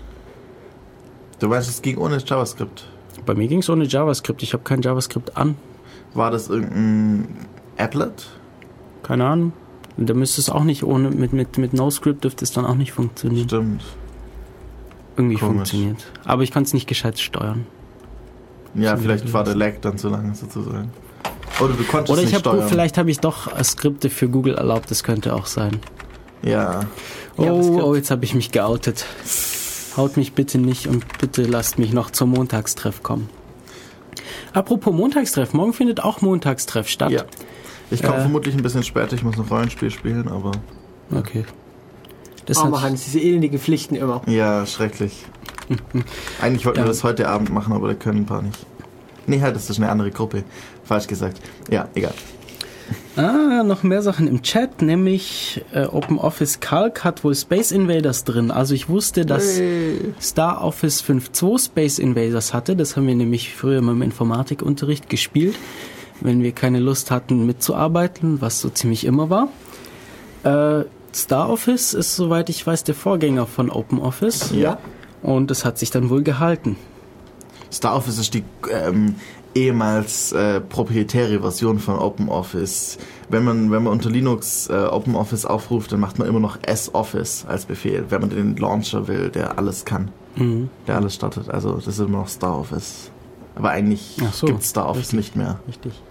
Du weißt, es ging ohne JavaScript. Bei mir ging es ohne JavaScript. Ich habe kein JavaScript an. War das irgendein Applet? Keine Ahnung. Und da müsste es auch nicht ohne, mit, mit, mit NoScript dürfte es dann auch nicht funktionieren. Stimmt. Irgendwie Komisch. funktioniert. Aber ich konnte es nicht gescheit steuern. Ja, So vielleicht wie war das. der Lag dann zu lang sozusagen. Oder du konntest Oder ich nicht habe steuern. vielleicht habe ich doch äh, Skripte für Google erlaubt, das könnte auch sein. Ja. Oh, JavaScript. oh, jetzt habe ich mich geoutet. Haut mich bitte nicht und bitte lasst mich noch zum Montagstreff kommen. Apropos Montagstreff, morgen findet auch Montagstreff statt. Ja. Ich komme Äh. vermutlich ein bisschen später, ich muss noch Rollenspiel spielen, aber Okay. Das Armer hat, Hans, diese elendigen Pflichten immer. ja, schrecklich. Eigentlich wollten Ja. wir das heute Abend machen, aber da können ein paar nicht. Nee, halt, das ist eine andere Gruppe. Falsch gesagt. Ja, egal. Ah, noch mehr Sachen im Chat, nämlich äh, OpenOffice Calc hat wohl Space Invaders drin. Also ich wusste, dass Hey. Star Office fünf Punkt zwei Space Invaders hatte. Das haben wir nämlich früher mal im Informatikunterricht gespielt, wenn wir keine Lust hatten mitzuarbeiten, was so ziemlich immer war. Äh, Star Office ist, soweit ich weiß, der Vorgänger von OpenOffice. Ja. Und es hat sich dann wohl gehalten. Star Office ist die ähm, ehemals äh, proprietäre Version von OpenOffice. Wenn man, wenn man unter Linux äh, OpenOffice aufruft, dann macht man immer noch S-Office als Befehl, wenn man den Launcher will, der alles kann, Mhm. der alles startet. Also das ist immer noch Star Office. Aber eigentlich Ach so, gibt Star Office richtig. nicht mehr. Richtig.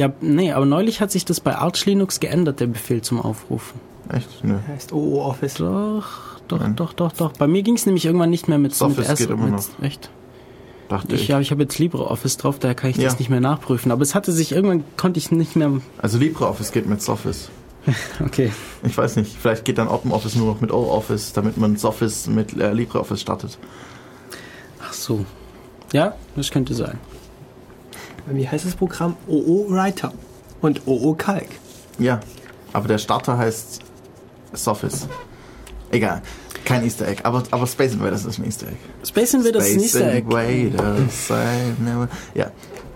Ja, nee, aber neulich hat sich das bei Arch Linux geändert, der Befehl zum Aufrufen. Echt? Nö. Heißt O O Office. Doch, doch, Nein. doch, doch, doch. Bei mir ging es nämlich irgendwann nicht mehr mit, Office mit S. geht immer mit, noch. Echt? Dachte Ich, ich. ja, ich habe jetzt LibreOffice drauf, daher kann ich Ja. das nicht mehr nachprüfen. Aber es hatte sich, irgendwann konnte ich nicht mehr... Also LibreOffice geht mit Soffice. Okay. Ich weiß nicht, vielleicht geht dann OpenOffice nur noch mit OOffice, damit man Soffice mit äh, LibreOffice startet. Ach so. Ja, das könnte sein. Wie heißt das Programm? O O Writer und O O Calc. Ja, aber der Starter heißt Soffice. Egal, kein Easter Egg, aber, aber Space Invaders ist ein Easter Egg. Space Invaders ist ein Space Easter Egg. Invaders, I never... Ja,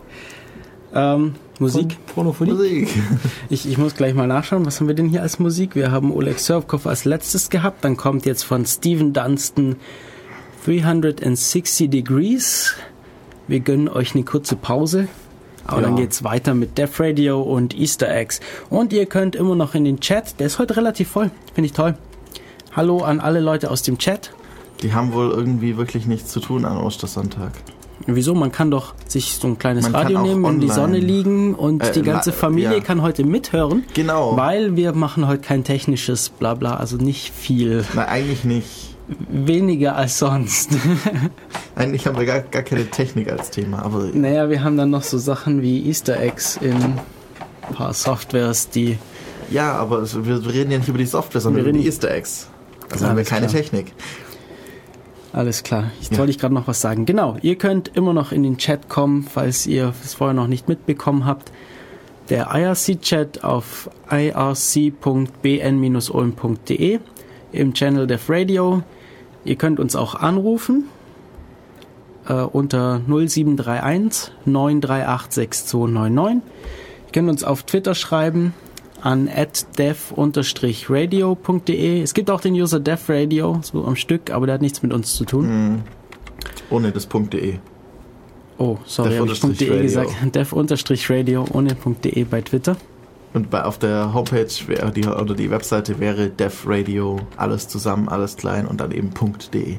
Ähm, Musik. Pornophonie. Musik. Ich, ich muss gleich mal nachschauen, was haben wir denn hier als Musik? Wir haben Oleg Surfkov als letztes gehabt, dann kommt jetzt von Steven Dunstan dreihundertsechzig Degrees. Wir gönnen euch eine kurze Pause, aber Ja. dann geht's weiter mit Def Radio und Easter Eggs. Und ihr könnt immer noch in den Chat, der ist heute relativ voll, finde ich toll. Hallo an alle Leute aus dem Chat. Die haben wohl irgendwie wirklich nichts zu tun an Ostersonntag. Wieso? Man kann doch sich so ein kleines Man kann Radio auch nehmen, in die online. Sonne liegen und Äh, die ganze la- Familie ja. kann heute mithören. Genau. Weil wir machen heute kein technisches Blabla, also nicht viel. Nein, eigentlich nicht. Weniger als sonst. Eigentlich haben wir gar, gar keine Technik als Thema, aber Naja, wir haben dann noch so Sachen wie Easter Eggs in ein paar Softwares, die... ja, aber es, wir, wir reden ja nicht über die Software, sondern Wir über die reden- Easter Eggs. Also haben wir Alles keine klar. Technik. Alles klar. Ich Ja. wollte ich gerade noch was sagen. Genau, ihr könnt immer noch in den Chat kommen, falls ihr es vorher noch nicht mitbekommen habt. Der I R C-Chat auf i r c punkt b n dash ulm punkt d e im Channel Def Radio. Ihr könnt uns auch anrufen äh, unter null sieben drei eins neun drei acht sechs zwei neun neun. Ihr könnt uns auf Twitter schreiben an at def radio punkt d e. Es gibt auch den User defradio, so am Stück, aber der hat nichts mit uns zu tun. Mhm. Ohne das .de. Oh, sorry, Def habe ich .de Radio. gesagt. def-radio ohne .de bei Twitter. Und bei, auf der Homepage wäre die, oder die Webseite wäre defradio, alles zusammen, alles klein und dann eben .de.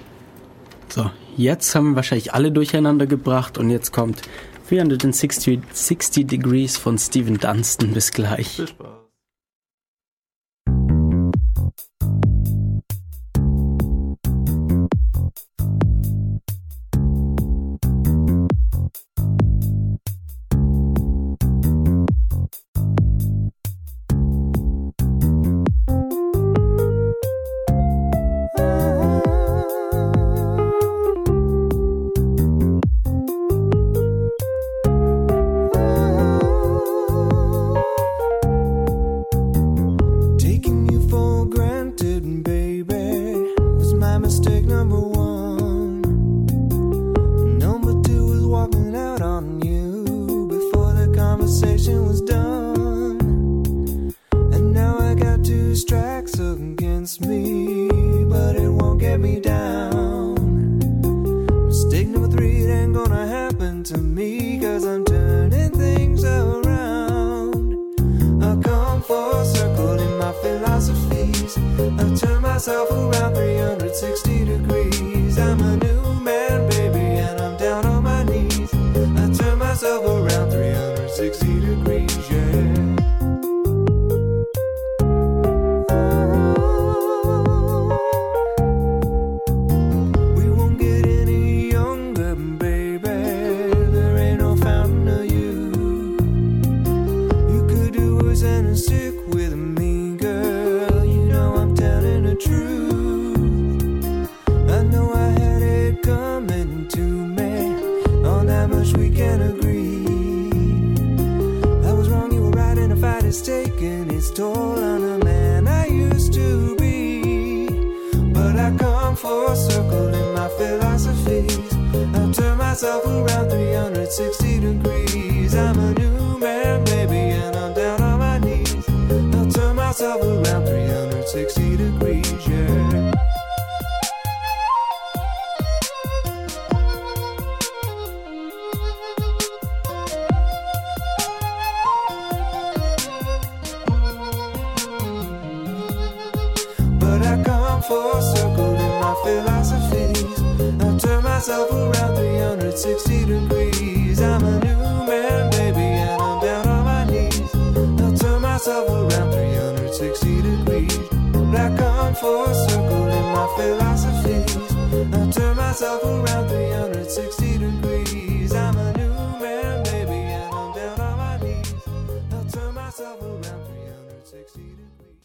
So, jetzt haben wir wahrscheinlich alle durcheinander gebracht und jetzt kommt dreihundertsechzig Degrees von Steven Dunstan. Bis gleich. Viel Spaß. Taking you for granted, baby, was my mistake number one. Number two was walking out on you before the conversation was done. And now I got two strikes against me, but it won't get me down. Mistake number three, it ain't gonna happen to me, cause I'm turning things around. I've come full circle in my philosophies. I've turned myself around three hundred sixty degrees. I'm a new man, baby, and I'm down on my knees. I turn myself around three hundred sixty degrees, yeah. We won't get any younger, baby. There ain't no fountain of youth. You could do worse than stick with me, girl. You know I'm telling the truth. I know I had it coming to me. On that much we can agree. I was wrong, you were right, and the fight is taking its toll on the man I used to be. But I come full circle in my philosophies. I've turned myself around three hundred sixty degrees. I'm a new man, baby, and I'm down on my knees. I'll turn myself around three hundred sixty degrees, yeah. But I come full circle in my philosophies. I've turned myself around three hundred sixty degrees. I'm a new man, baby, and I'm down on myself around three hundred sixty degrees. I'm a new man, baby, and I'm down on my knees. I'll turn myself around three hundred sixty degrees.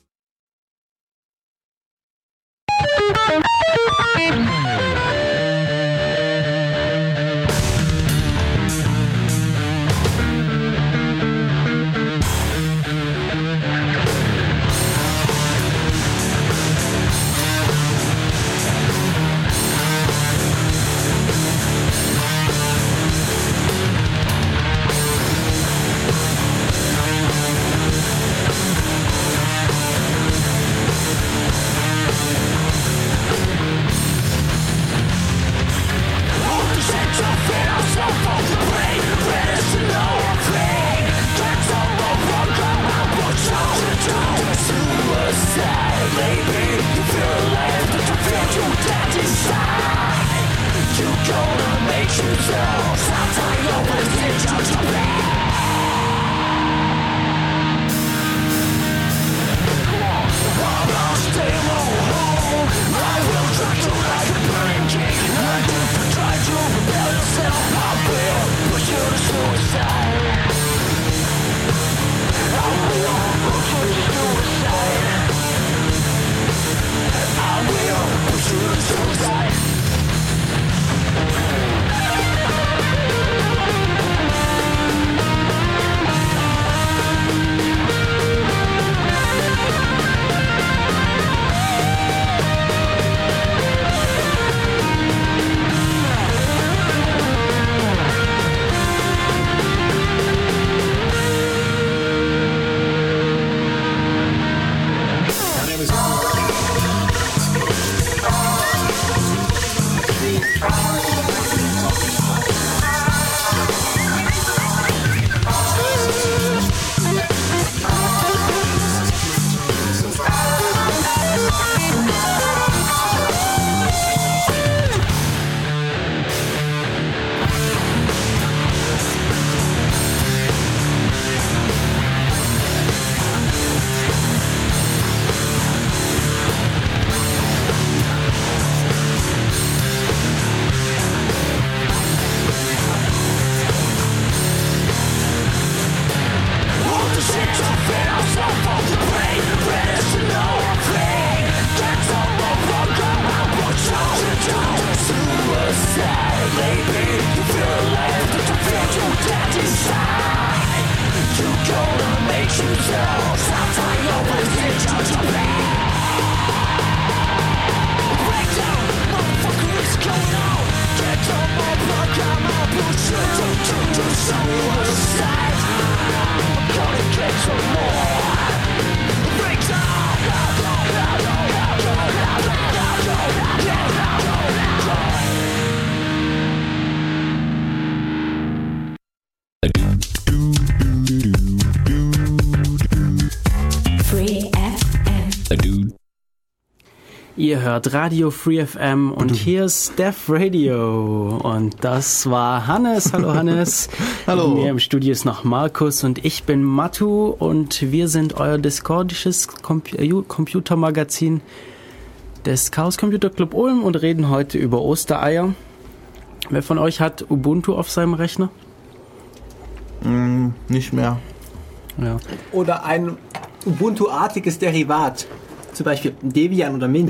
Ihr hört Radio Free F M und hier ist Death Radio und das war Hannes. Hallo Hannes. Hallo. Mit mir im Studio ist noch Markus und ich bin Matu und wir sind euer discordisches Compu- Computermagazin des Chaos Computer Club Ulm und reden heute über Ostereier. Wer von euch hat Ubuntu auf seinem Rechner? Mm, nicht mehr. Ja. Oder ein Ubuntu-artiges Derivat. Zum Beispiel Debian oder Mint.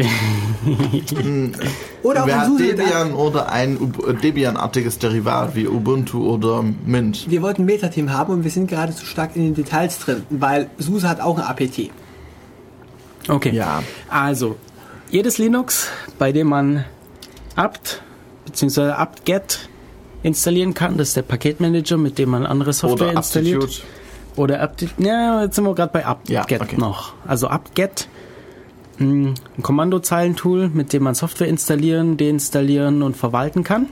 Oder auch Wer ein hat SUSE. Debian oder ein Ub- Debian-artiges Derivat wie Ubuntu oder Mint? Wir wollten ein Meta-Team haben und wir sind gerade zu stark in den Details drin, weil SUSE hat auch ein A P T. Okay. Ja. Also, jedes Linux, bei dem man apt bzw. apt-get installieren kann, das ist der Paketmanager, mit dem man andere Software Oder installiert. Aptitude. Oder apt, ja, jetzt sind wir gerade bei apt-get Ja, okay. noch. Also apt-get, mh, ein Kommandozeilentool, mit dem man Software installieren, deinstallieren und verwalten kann.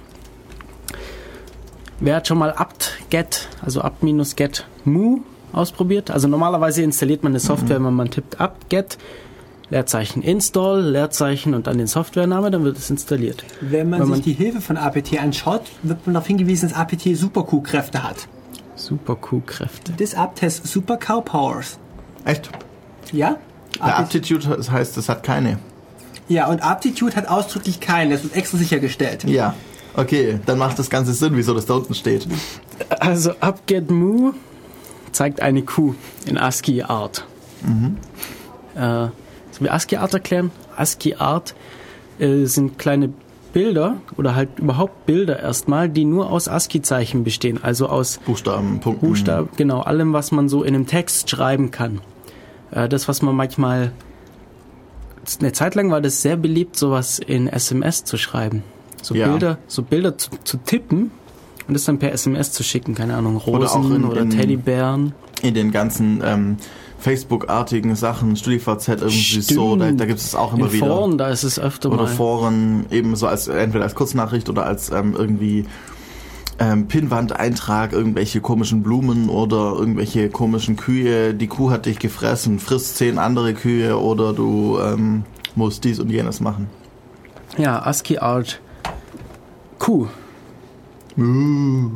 Wer hat schon mal apt-get, also apt-get mu ausprobiert? Also normalerweise installiert man eine Software, mhm. wenn man tippt apt-get, Leerzeichen install, Leerzeichen und dann den Softwarename, dann wird es installiert. Wenn man Wenn sich man- die Hilfe von A P T anschaut, wird man darauf hingewiesen, dass A P T Super-Q-Kräfte hat. Super Q-Kräfte. This apt has Super Cow Powers. Echt? Ja? Der A P T Aptitude das heißt, es hat keine. Ja, und Aptitude hat ausdrücklich keinen, das wird extra sichergestellt. Ja, okay, dann macht das Ganze Sinn, wieso das da unten steht. Also upget moo zeigt eine Kuh in ASCII-Art. Mhm. Äh, sollen wir ASCII-Art erklären? ASCII-Art äh, sind kleine Bilder oder halt überhaupt Bilder erstmal, die nur aus ASCII-Zeichen bestehen, also aus Buchstaben, Punkten. Buchstaben, genau, allem, was man so in einem Text schreiben kann. Äh, das, was man manchmal, eine Zeit lang war das sehr beliebt, sowas in S M S zu schreiben. So Ja. Bilder, so Bilder zu, zu tippen und das dann per S M S zu schicken, keine Ahnung, Rosen Oder auch in- oder in- Teddybären. In den ganzen ähm, Facebook-artigen Sachen, StudiVZ irgendwie so, da, da gibt es auch immer in wieder. Foren, da ist es öfter Oder mal. Foren, eben so als entweder als Kurznachricht oder als ähm, irgendwie ähm, Pinnwand-Eintrag, irgendwelche komischen Blumen oder irgendwelche komischen Kühe. Die Kuh hat dich gefressen, frisst zehn andere Kühe oder du ähm, musst dies und jenes machen. Ja, ASCII-Art Kuh. Uh.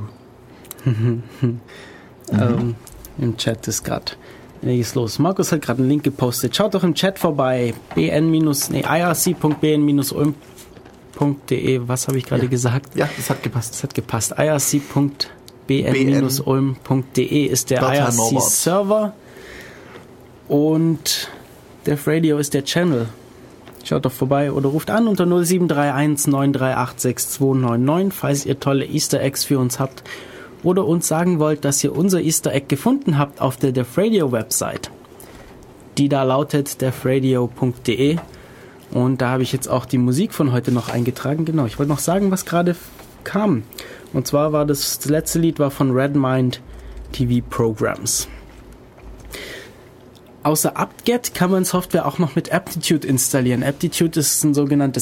Ähm, Im Chat ist gerade einiges los. Markus hat gerade einen Link gepostet. Schaut doch im Chat vorbei. bn- nee, i r c punkt b n dash ulm punkt d e. Was habe ich gerade Ja. gesagt? Ja, das hat gepasst. Das hat gepasst. i r c punkt b n dash ulm punkt d e ist der Bertha I R Norbert. C-Server und Def Radio ist der Channel. Schaut doch vorbei oder ruft an unter null sieben drei eins neun drei acht sechs zwei neun neun, falls ihr tolle Easter Eggs für uns habt oder uns sagen wollt, dass ihr unser Easter Egg gefunden habt auf der Def Radio Website. Die da lautet def radio punkt d e und da habe ich jetzt auch die Musik von heute noch eingetragen. Genau, ich wollte noch sagen, was gerade f- kam. Und zwar war das, das letzte Lied war von Redmind T V Programs. Außer apt-get kann man Software auch noch mit Aptitude installieren. Aptitude ist ein sogenanntes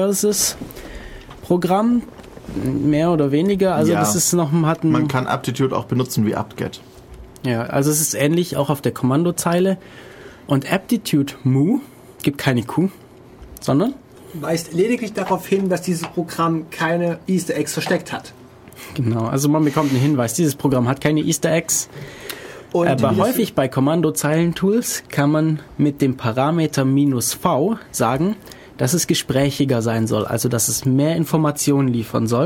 N-Curses-Programm, mehr oder weniger. Also Ja. das ist noch hat ein, Man kann Aptitude auch benutzen wie apt-get. ja, also es ist ähnlich auch auf der Kommandozeile. Und Aptitude moo gibt keine Q, sondern Weist lediglich darauf hin, dass dieses Programm keine Easter Eggs versteckt hat. genau. Also man bekommt einen Hinweis. Dieses Programm hat keine Easter Eggs. Und Aber wie das- häufig bei Kommandozeilentools kann man mit dem Parameter minus V sagen, dass es gesprächiger sein soll, also dass es mehr Informationen liefern soll,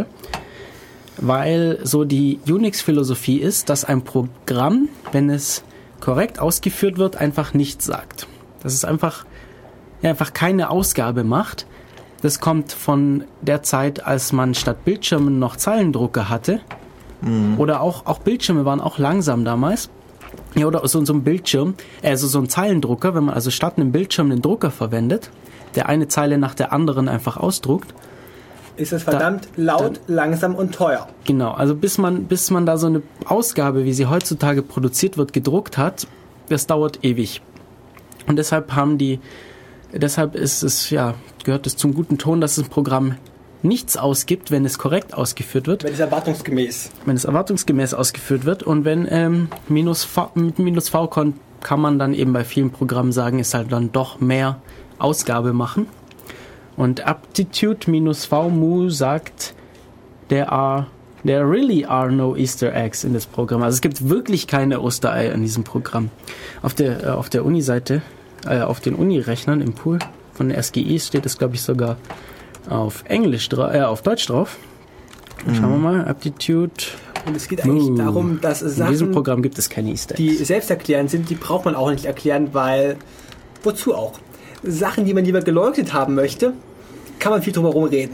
weil so die Unix-Philosophie ist, dass ein Programm, wenn es korrekt ausgeführt wird, einfach nichts sagt. Dass es einfach, ja, einfach keine Ausgabe macht. Das kommt von der Zeit, als man statt Bildschirmen noch Zeilendrucker hatte. Oder auch, auch Bildschirme waren auch langsam damals. Ja, oder so, so ein Bildschirm, also so ein Zeilendrucker, wenn man also statt einem Bildschirm einen Drucker verwendet, der eine Zeile nach der anderen einfach ausdruckt. ist es verdammt laut, langsam und teuer. Genau, also bis man, bis man da so eine Ausgabe, wie sie heutzutage produziert wird, gedruckt hat, das dauert ewig. Und deshalb haben die, deshalb ist es, ja, gehört es zum guten Ton, dass ein Programm nichts ausgibt, wenn es korrekt ausgeführt wird. Wenn es erwartungsgemäß. Wenn es erwartungsgemäß ausgeführt wird und wenn ähm, minus V, mit minus V kann, kann man dann eben bei vielen Programmen sagen, ist halt dann doch mehr Ausgabe machen. Und Aptitude minus V moo sagt, there are, there really are no Easter eggs in this Programm. Also es gibt wirklich keine Ostereier in diesem Programm. Auf der, äh, auf der Uni-Seite, äh, auf den Uni-Rechnern im Pool von der S G I steht es, glaube ich, sogar auf Englisch, dra- äh, auf Deutsch drauf. Schauen wir mal, Aptitude. Und es geht eigentlich Moo. darum, dass In diesem Sachen, Programm gibt es keine Easter Eggs. die selbsterklärend sind, die braucht man auch nicht erklären, weil wozu auch? Sachen, die man lieber geleugnet haben möchte, kann man viel drum herum reden.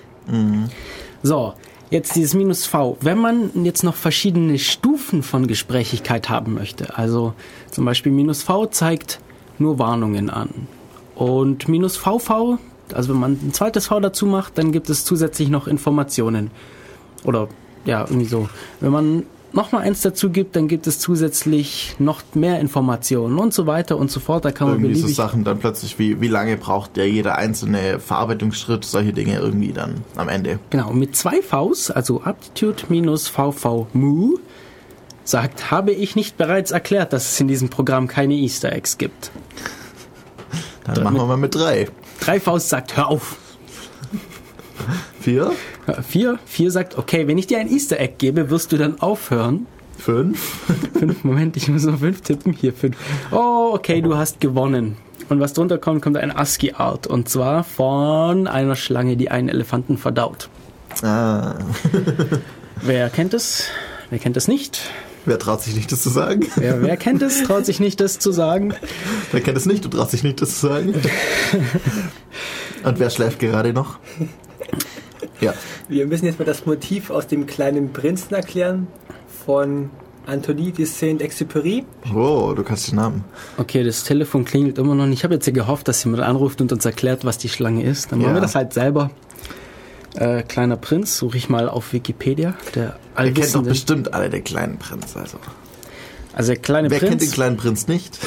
So, jetzt dieses minus V. Wenn man jetzt noch verschiedene Stufen von Gesprächigkeit haben möchte, also zum Beispiel minus V zeigt nur Warnungen an. Und minus V V, also wenn man ein zweites V dazu macht, dann gibt es zusätzlich noch Informationen. Oder ja, irgendwie so. Wenn man nochmal eins dazu gibt, dann gibt es zusätzlich noch mehr Informationen und so weiter und so fort. Da kann man Irgendwie so beliebig... Sachen dann plötzlich, wie, wie lange braucht der jeder einzelne Verarbeitungsschritt, solche Dinge irgendwie dann am Ende. Genau, mit zwei Vs, also Aptitude minus V V moo, sagt, habe ich nicht bereits erklärt, dass es in diesem Programm keine Easter Eggs gibt. Dann Dann machen mit- wir mal mit drei. Drei Vs sagt, hör auf. Vier? Vier, vier sagt, okay, wenn ich dir ein Easter Egg gebe, wirst du dann aufhören. Fünf? Fünf, Moment, ich muss noch fünf tippen. Hier, fünf. Oh, okay, du hast gewonnen. Und was drunter kommt, kommt ein ASCII-Art. Und zwar von einer Schlange, die einen Elefanten verdaut. Ah. Wer kennt es? Wer kennt es nicht? Wer traut sich nicht, das zu sagen? Wer, wer kennt es, traut sich nicht, das zu sagen? Wer kennt es nicht und traut sich nicht, das zu sagen? Und wer schläft gerade noch? Ja. Wir müssen jetzt mal das Motiv aus dem kleinen Prinzen erklären von Antoine de Saint-Exupéry. Oh, du kannst den Namen. Okay, das Telefon klingelt immer noch nicht. Ich habe jetzt ja gehofft, dass jemand anruft und uns erklärt, was die Schlange ist. Dann machen Ja. wir das halt selber. Äh, Kleiner Prinz, suche ich mal auf Wikipedia. Der Ihr kennt doch allwissende. bestimmt alle den kleinen Prinz. Also. Also der kleine Wer kennt den Prinz. kleinen Prinz nicht?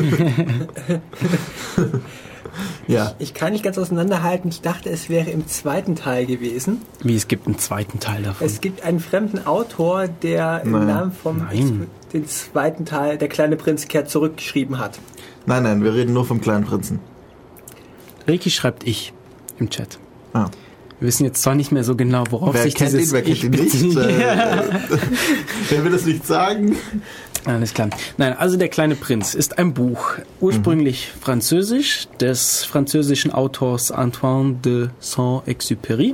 Ja. Ich kann nicht ganz auseinanderhalten. Ich dachte, es wäre im zweiten Teil gewesen. Wie, es gibt einen zweiten Teil davon. Es gibt einen fremden Autor, der im Nein. Namen vom Nein. den zweiten Teil, der kleine Prinz kehrt zurückgeschrieben hat. Nein, nein, wir reden nur vom kleinen Prinzen. Ricky schreibt ich im Chat. Ah. Wir wissen jetzt zwar nicht mehr so genau, worauf Wer sich kennt dieses ihn, wer kennt Ich ihn nicht? bezieht. Äh, wer will das nicht sagen? Alles klar. Nein, also der kleine Prinz ist ein Buch, ursprünglich Mhm. französisch, des französischen Autors Antoine de Saint-Exupéry.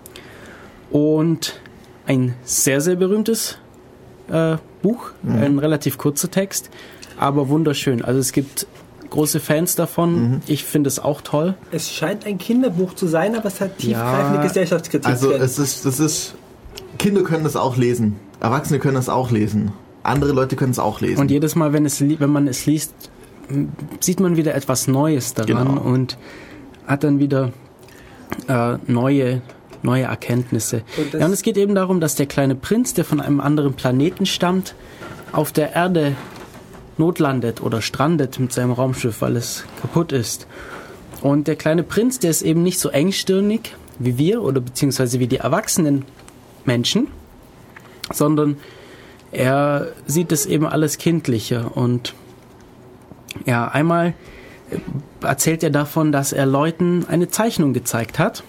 Und ein sehr, sehr berühmtes äh, Buch, Mhm. ein relativ kurzer Text, aber wunderschön. Also es gibt große Fans davon. Mhm. Ich finde es auch toll. Es scheint ein Kinderbuch zu sein, aber es hat tiefgreifende Ja, Gesellschaftskritik Also drin. es ist, das ist, Kinder können das auch lesen. Erwachsene können das auch lesen. Andere Leute können es auch lesen. Und jedes Mal, wenn, es, li- wenn man es liest, m, sieht man wieder etwas Neues daran Genau. und hat dann wieder äh, neue, neue Erkenntnisse. Und das- ja, und es geht eben darum, dass der kleine Prinz, der von einem anderen Planeten stammt, auf der Erde notlandet oder strandet mit seinem Raumschiff, weil es kaputt ist. Und der kleine Prinz, der ist eben nicht so engstirnig wie wir oder beziehungsweise wie die erwachsenen Menschen, sondern er sieht es eben alles kindlicher. Und ja, einmal erzählt er davon, dass er Leuten eine Zeichnung gezeigt hat.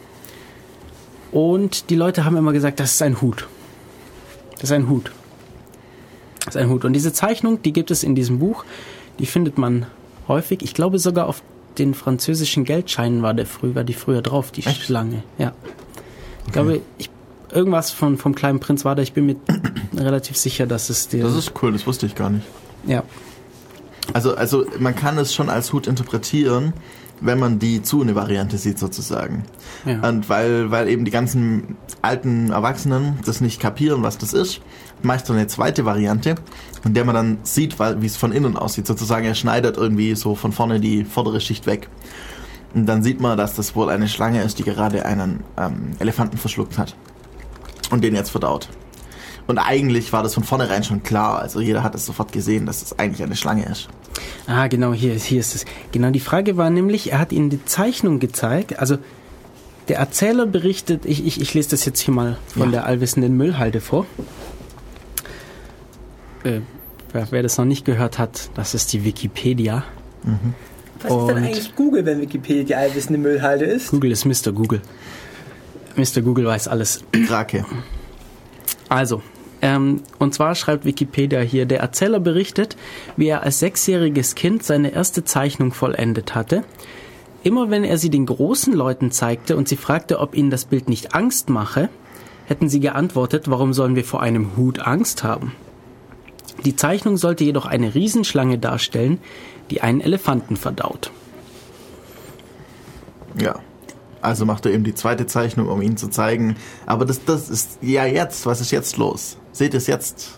Und die Leute haben immer gesagt, das ist ein Hut. Das ist ein Hut. Das ist ein Hut. Und diese Zeichnung, die gibt es in diesem Buch. Die findet man häufig. Ich glaube sogar auf den französischen Geldscheinen war der früher, war die früher drauf, die Echt? Schlange. Ja. Ich glaube, ich, irgendwas von, vom kleinen Prinz war da. Ich bin mir relativ sicher, dass es der... das ist cool, das wusste ich gar nicht. ja. Also, also man kann es schon als Hut interpretieren, wenn man die Zune-Variante sieht sozusagen. Ja. Und weil, weil eben die ganzen alten Erwachsenen das nicht kapieren, was das ist, meist so eine zweite Variante, in der man dann sieht, weil- wie es von innen aussieht. Sozusagen, er schneidet irgendwie so von vorne die vordere Schicht weg. Und dann sieht man, dass das wohl eine Schlange ist, die gerade einen ähm, Elefanten verschluckt hat. Und den jetzt verdaut. Und eigentlich war das von vornherein schon klar. Also jeder hat es sofort gesehen, dass es eigentlich eine Schlange ist. Ah, genau, hier, hier ist es. Genau, die Frage war nämlich, er hat ihnen die Zeichnung gezeigt. Also, der Erzähler berichtet, ich, ich, ich lese das jetzt hier mal von Ja. der allwissenden Müllhalde vor. Äh, wer, wer das noch nicht gehört hat, das ist die Wikipedia. Was ist denn und- eigentlich Google, wenn Wikipedia die allwissende Müllhalde ist? Google ist Mister Google. Mister Google weiß alles. Krake. Also, ähm, und zwar schreibt Wikipedia hier, der Erzähler berichtet, wie er als sechsjähriges Kind seine erste Zeichnung vollendet hatte. Immer wenn er sie den großen Leuten zeigte und sie fragte, ob ihnen das Bild nicht Angst mache, hätten sie geantwortet, warum sollen wir vor einem Hut Angst haben? Die Zeichnung sollte jedoch eine Riesenschlange darstellen, die einen Elefanten verdaut. Ja. Also macht er eben die zweite Zeichnung, um ihn zu zeigen. Aber das, das ist ja jetzt. Was ist jetzt los? Seht es jetzt?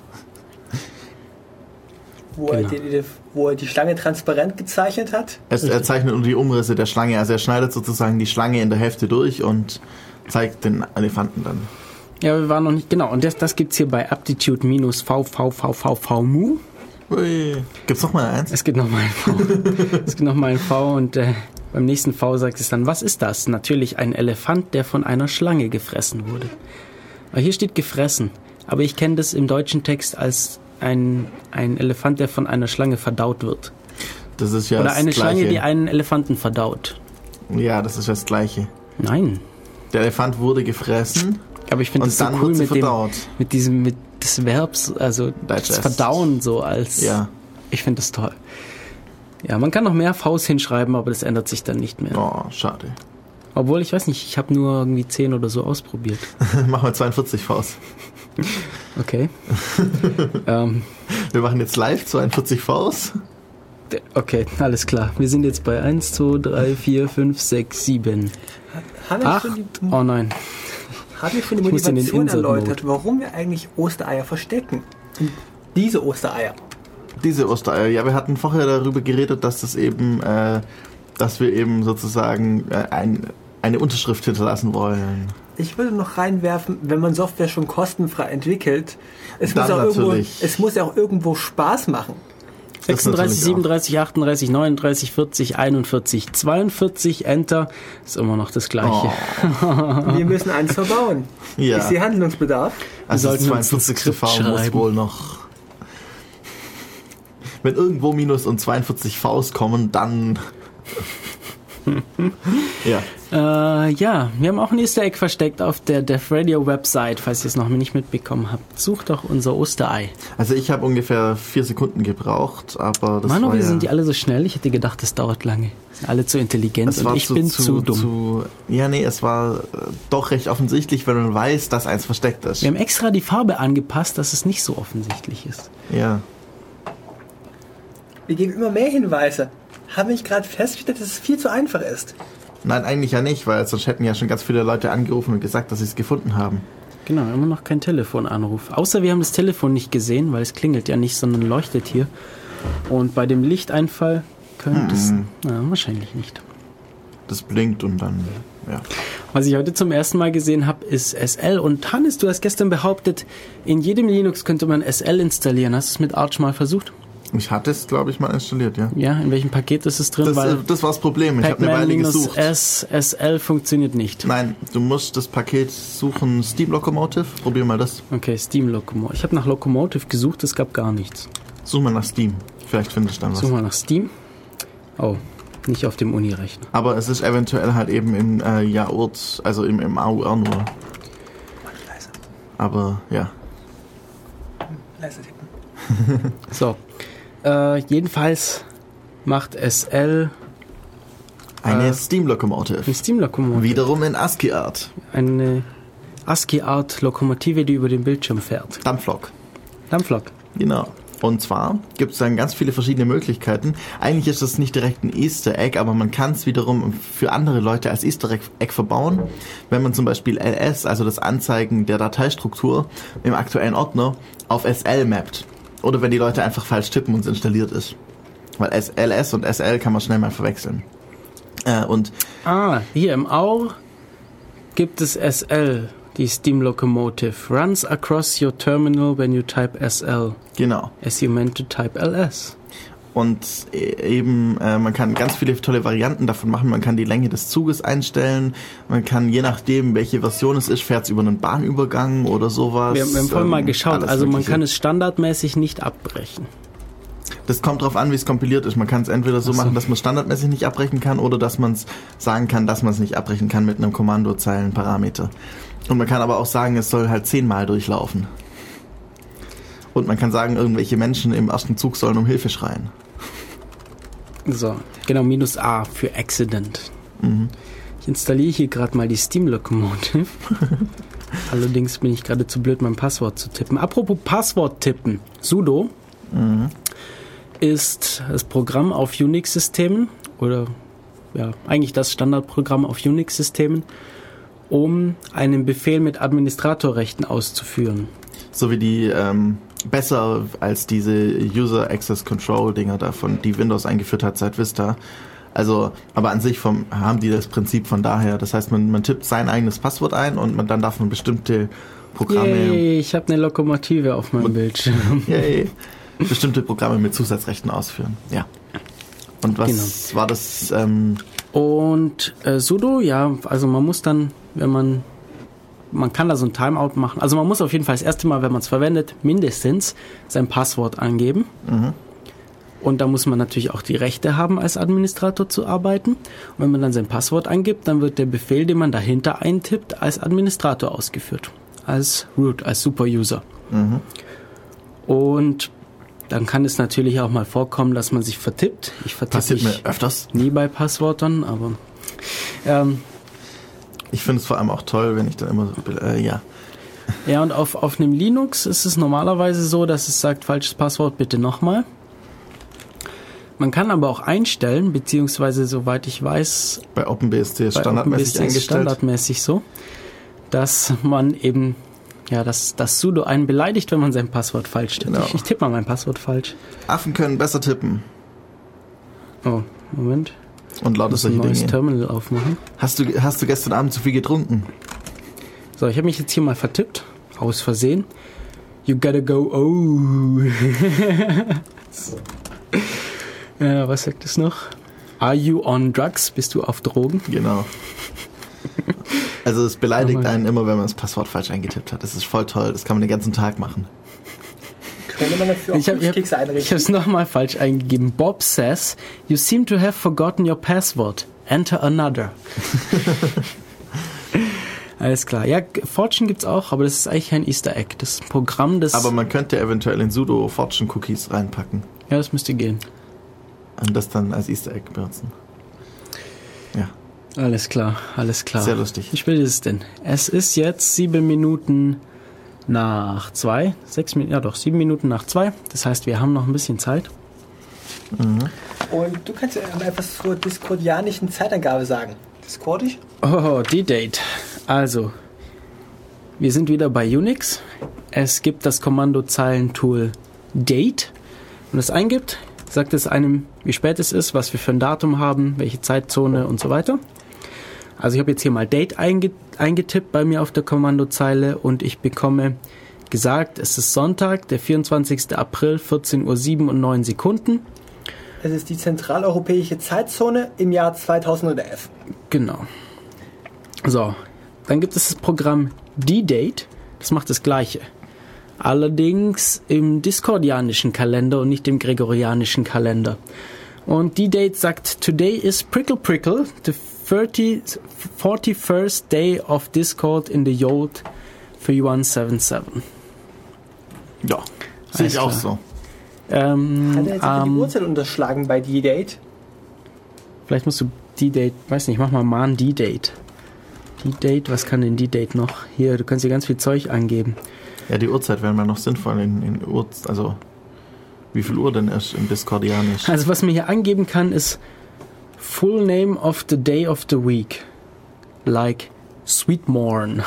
Wo, er Genau. die, wo er die Schlange transparent gezeichnet hat? Es, er zeichnet nur die Umrisse der Schlange. Also er schneidet sozusagen die Schlange in der Hälfte durch und zeigt den Elefanten dann. Ja, wir waren noch nicht, genau, und das, das gibt's hier bei Aptitude-V V V V V Mu. Ui. Gibt's noch mal eins? Es gibt noch mal ein V. Es gibt noch mal ein V und äh, beim nächsten V sagt es dann, was ist das? Natürlich ein Elefant, der von einer Schlange gefressen wurde. Aber hier steht gefressen. Aber ich kenne das im deutschen Text als ein, ein Elefant, der von einer Schlange verdaut wird. Das ist ja Oder das eine Gleiche. Schlange, die einen Elefanten verdaut. Ja, das ist ja das Gleiche. Nein. Der Elefant wurde gefressen Aber ich finde und es so dann cool wird sie mit dem, verdaut. mit diesem, mit des Verbs, also Digest. das Verdauen so als... Ja. Ich finde das toll. Ja, man kann noch mehr Vs hinschreiben, aber das ändert sich dann nicht mehr. Oh, schade. Obwohl, ich weiß nicht, ich habe nur irgendwie zehn oder so ausprobiert. Machen wir zweiundvierzig Vs. Okay. ähm, Wir machen jetzt live zweiundvierzig Vs. d- okay, alles klar. Wir sind jetzt bei eins, zwei, drei, vier, fünf, sechs, sieben, Haben wir acht. schon die, Oh nein. haben wir schon die Ich muss in den Motivation Insert-Mode. erläutert, warum wir eigentlich Ostereier verstecken? Und diese Ostereier. Diese Ostereier. Ja, wir hatten vorher darüber geredet, dass das eben, äh, dass wir eben sozusagen äh, ein, eine Unterschrift hinterlassen wollen. Ich würde noch reinwerfen, wenn man Software schon kostenfrei entwickelt, es, Dann muss, auch irgendwo, natürlich. es muss ja auch irgendwo Spaß machen. sechsunddreißig, natürlich auch. siebenunddreißig, achtunddreißig, neununddreißig, vierzig, einundvierzig, zweiundvierzig, Enter. Ist immer noch das Gleiche. Oh, Wir müssen eins verbauen. ja. Ich sehe Handlungsbedarf. Also das sollten uns ein zweiundvierzigste Skript V muss schreiben. wohl noch... Wenn irgendwo Minus und zweiundvierzig Vs kommen, dann... ja. Äh, ja, wir haben auch ein Easter Egg versteckt auf der Death Radio Website, falls ihr es noch nicht mitbekommen habt. Sucht doch unser Osterei. Also ich habe ungefähr vier Sekunden gebraucht, aber das Manu, war wie ja, sind die alle so schnell? Ich hätte gedacht, das dauert lange. Sind alle zu intelligent es und war ich zu, bin zu, zu, dumm. Zu, ja, nee, es war äh, doch recht offensichtlich, wenn man weiß, dass eins versteckt ist. Wir haben extra die Farbe angepasst, dass es nicht so offensichtlich ist. Ja. Wir geben immer mehr Hinweise. Habe ich gerade festgestellt, dass es viel zu einfach ist. Nein, eigentlich ja nicht, weil sonst hätten ja schon ganz viele Leute angerufen und gesagt, dass sie es gefunden haben. Genau, immer noch kein Telefonanruf. Außer wir haben das Telefon nicht gesehen, weil es klingelt ja nicht, sondern leuchtet hier. Und bei dem Lichteinfall könnte es... Hm. Na, wahrscheinlich nicht. Das blinkt und dann, ja. Was ich heute zum ersten Mal gesehen habe, ist S L. Und Hannes, du hast gestern behauptet, in jedem Linux könnte man S L installieren. Hast du es mit Arch mal versucht? Ich hatte es, glaube ich, mal installiert, ja. Ja, in welchem Paket ist es drin? Das, Weil äh, das war das Problem. Ich habe eine Weile gesucht. S, S L funktioniert nicht. Nein, du musst das Paket suchen, Steam Locomotive. Probier mal das. Okay, Steam Locomotive. Ich habe nach Locomotive gesucht, es gab gar nichts. Such mal nach Steam. Vielleicht findest du dann was. Such mal nach Steam. Oh, nicht auf dem Uni-Rechner. Aber es ist eventuell halt eben im äh, Jaurt, also im, im A U R nur. Leise. Aber ja. Leise tippen. So, äh, jedenfalls macht S L Eine Äh, Steam Locomotive. eine Steam Locomotive. Wiederum in ASCII Art. Eine ASCII-Art-Lokomotive, die über den Bildschirm fährt. Dampflok. Dampflok. Genau. Und zwar gibt es dann ganz viele verschiedene Möglichkeiten. Eigentlich ist das nicht direkt ein Easter Egg, aber man kann es wiederum für andere Leute als Easter Egg verbauen. Wenn man zum Beispiel L S, also das Anzeigen der Dateistruktur im aktuellen Ordner, auf S L mappt. Oder wenn die Leute einfach falsch tippen und es installiert ist. Weil L S und S L kann man schnell mal verwechseln. Äh, und Ah, hier im A U R gibt es S L, die Steam Locomotive. Runs across your terminal when you type S L. genau. As you meant to type L S. Und eben, äh, man kann ganz viele tolle Varianten davon machen. Man kann die Länge des Zuges einstellen. Man kann, je nachdem, welche Version es ist, fährt es über einen Bahnübergang oder sowas. Wir, wir haben vorhin Ähm, mal geschaut, alles also man Mögliche. kann es standardmäßig nicht abbrechen. Das kommt drauf an, wie es kompiliert ist. Man kann es entweder so Ach so. machen, dass man es standardmäßig nicht abbrechen kann, oder dass man es sagen kann, dass man es nicht abbrechen kann mit einem Kommandozeilenparameter. Und man kann aber auch sagen, es soll halt zehnmal durchlaufen. Und man kann sagen, irgendwelche Menschen im ersten Zug sollen um Hilfe schreien. So, genau, minus A für Accident. Mhm. Ich installiere hier gerade mal die Steam Locomotive. Allerdings bin ich gerade zu blöd, mein Passwort zu tippen. Apropos Passwort tippen. Sudo Mhm. ist das Programm auf Unix-Systemen oder ja, eigentlich das Standardprogramm auf Unix-Systemen, um einen Befehl mit Administratorrechten auszuführen. So wie die, ähm, besser als diese User Access Control Dinger davon, die Windows eingeführt hat seit Vista. Also, aber an sich vom, haben die das Prinzip von daher. Das heißt, man, man tippt sein eigenes Passwort ein und man, dann darf man bestimmte Programme, Yay, ich habe eine Lokomotive auf meinem Und- Bildschirm. yay, bestimmte Programme mit Zusatzrechten ausführen. Ja. Und was Genau. war das? Ähm, Und äh, sudo, ja, also man muss dann, wenn man, man kann da so ein Timeout machen. Also man muss auf jeden Fall das erste Mal, wenn man es verwendet, mindestens sein Passwort angeben. mhm. Und da muss man natürlich auch die Rechte haben, als Administrator zu arbeiten. Und wenn man dann sein Passwort eingibt, dann wird der Befehl, den man dahinter eintippt, als Administrator ausgeführt. Als Root, als Superuser. Mhm. Und Dann kann es natürlich auch mal vorkommen, dass man sich vertippt. Ich vertippe Passiert mich mir öfters. nie bei Passwörtern, aber ähm, Ich finde es vor allem auch toll, wenn ich dann immer so, äh, ja. ja, und auf, auf einem Linux ist es normalerweise so, dass es sagt, falsches Passwort, bitte nochmal. Man kann aber auch einstellen, beziehungsweise soweit ich weiß, Bei OpenBSD ist bei standardmäßig OpenBSD ist eingestellt. standardmäßig so, dass man eben, ja, dass das sudo einen beleidigt, wenn man sein Passwort falsch tippt. Genau. Ich, ich tippe mal mein Passwort falsch. Affen können besser tippen Oh, Moment. und lauter Ich muss ein solche neues Dinge. Terminal aufmachen. Hast du, hast du gestern Abend zu viel getrunken? So, ich habe mich jetzt hier mal vertippt, aus Versehen. You gotta go, oh. Ja, was sagt es noch? Are you on drugs? Bist du auf Drogen? Genau. Also es beleidigt Aber- einen immer, wenn man das Passwort falsch eingetippt hat. Das ist voll toll. Das kann man den ganzen Tag machen. Könnte man dafür auch Ich habe Glückskekse hab, einrichten? es nochmal falsch eingegeben. Bob says, you seem to have forgotten your password. Enter another. Alles klar. Ja, Fortune gibt's auch, aber das ist eigentlich kein Easter Egg. Das ist ein Programm, das... Aber man könnte eventuell in sudo Fortune Cookies reinpacken ja, das müsste gehen. und das dann als Easter Egg benutzen. Ja, Alles klar, alles klar. sehr lustig. Wie spät ist es denn? Es ist jetzt sieben Minuten nach zwei. Sechs Minuten, ja doch, sieben Minuten nach zwei. Das heißt, wir haben noch ein bisschen Zeit. Und du kannst ja mal etwas zur discordianischen Zeitangabe sagen. Discordisch? Oh, D-Date. Also, wir sind wieder bei Unix. Es gibt das Kommandozeilentool date. Wenn man es eingibt, sagt es einem, wie spät es ist, was wir für ein Datum haben, welche Zeitzone und so weiter. Also ich habe jetzt hier mal date einge eingetippt bei mir auf der Kommandozeile und ich bekomme gesagt, es ist Sonntag, der vierundzwanzigster April, vierzehn Uhr sieben und neun Sekunden. Es ist die zentraleuropäische Zeitzone im Jahr zweitausendelf. Genau. So, dann gibt es das Programm D-Date. Das macht das Gleiche. Allerdings im discordianischen Kalender und nicht im gregorianischen Kalender. Und D-Date sagt, today is prickle prickle, the forty-first day of Discord in the Yod thirty-one seventy-seven. Ja, sehe ich Alles auch klar. so. Ähm, Hat er jetzt einfach die ähm, Uhrzeit unterschlagen bei D-Date? vielleicht musst du D-Date, weiß nicht, mach mal man D-Date. D-Date, was kann denn D-Date noch? Hier, du kannst hier ganz viel Zeug angeben. Ja, die Uhrzeit wäre mal noch sinnvoll in, in Uhr, also wie viel Uhr denn ist im Discordianisch? Also was man hier angeben kann, ist Full Name of the Day of the Week. Like Sweet Morn.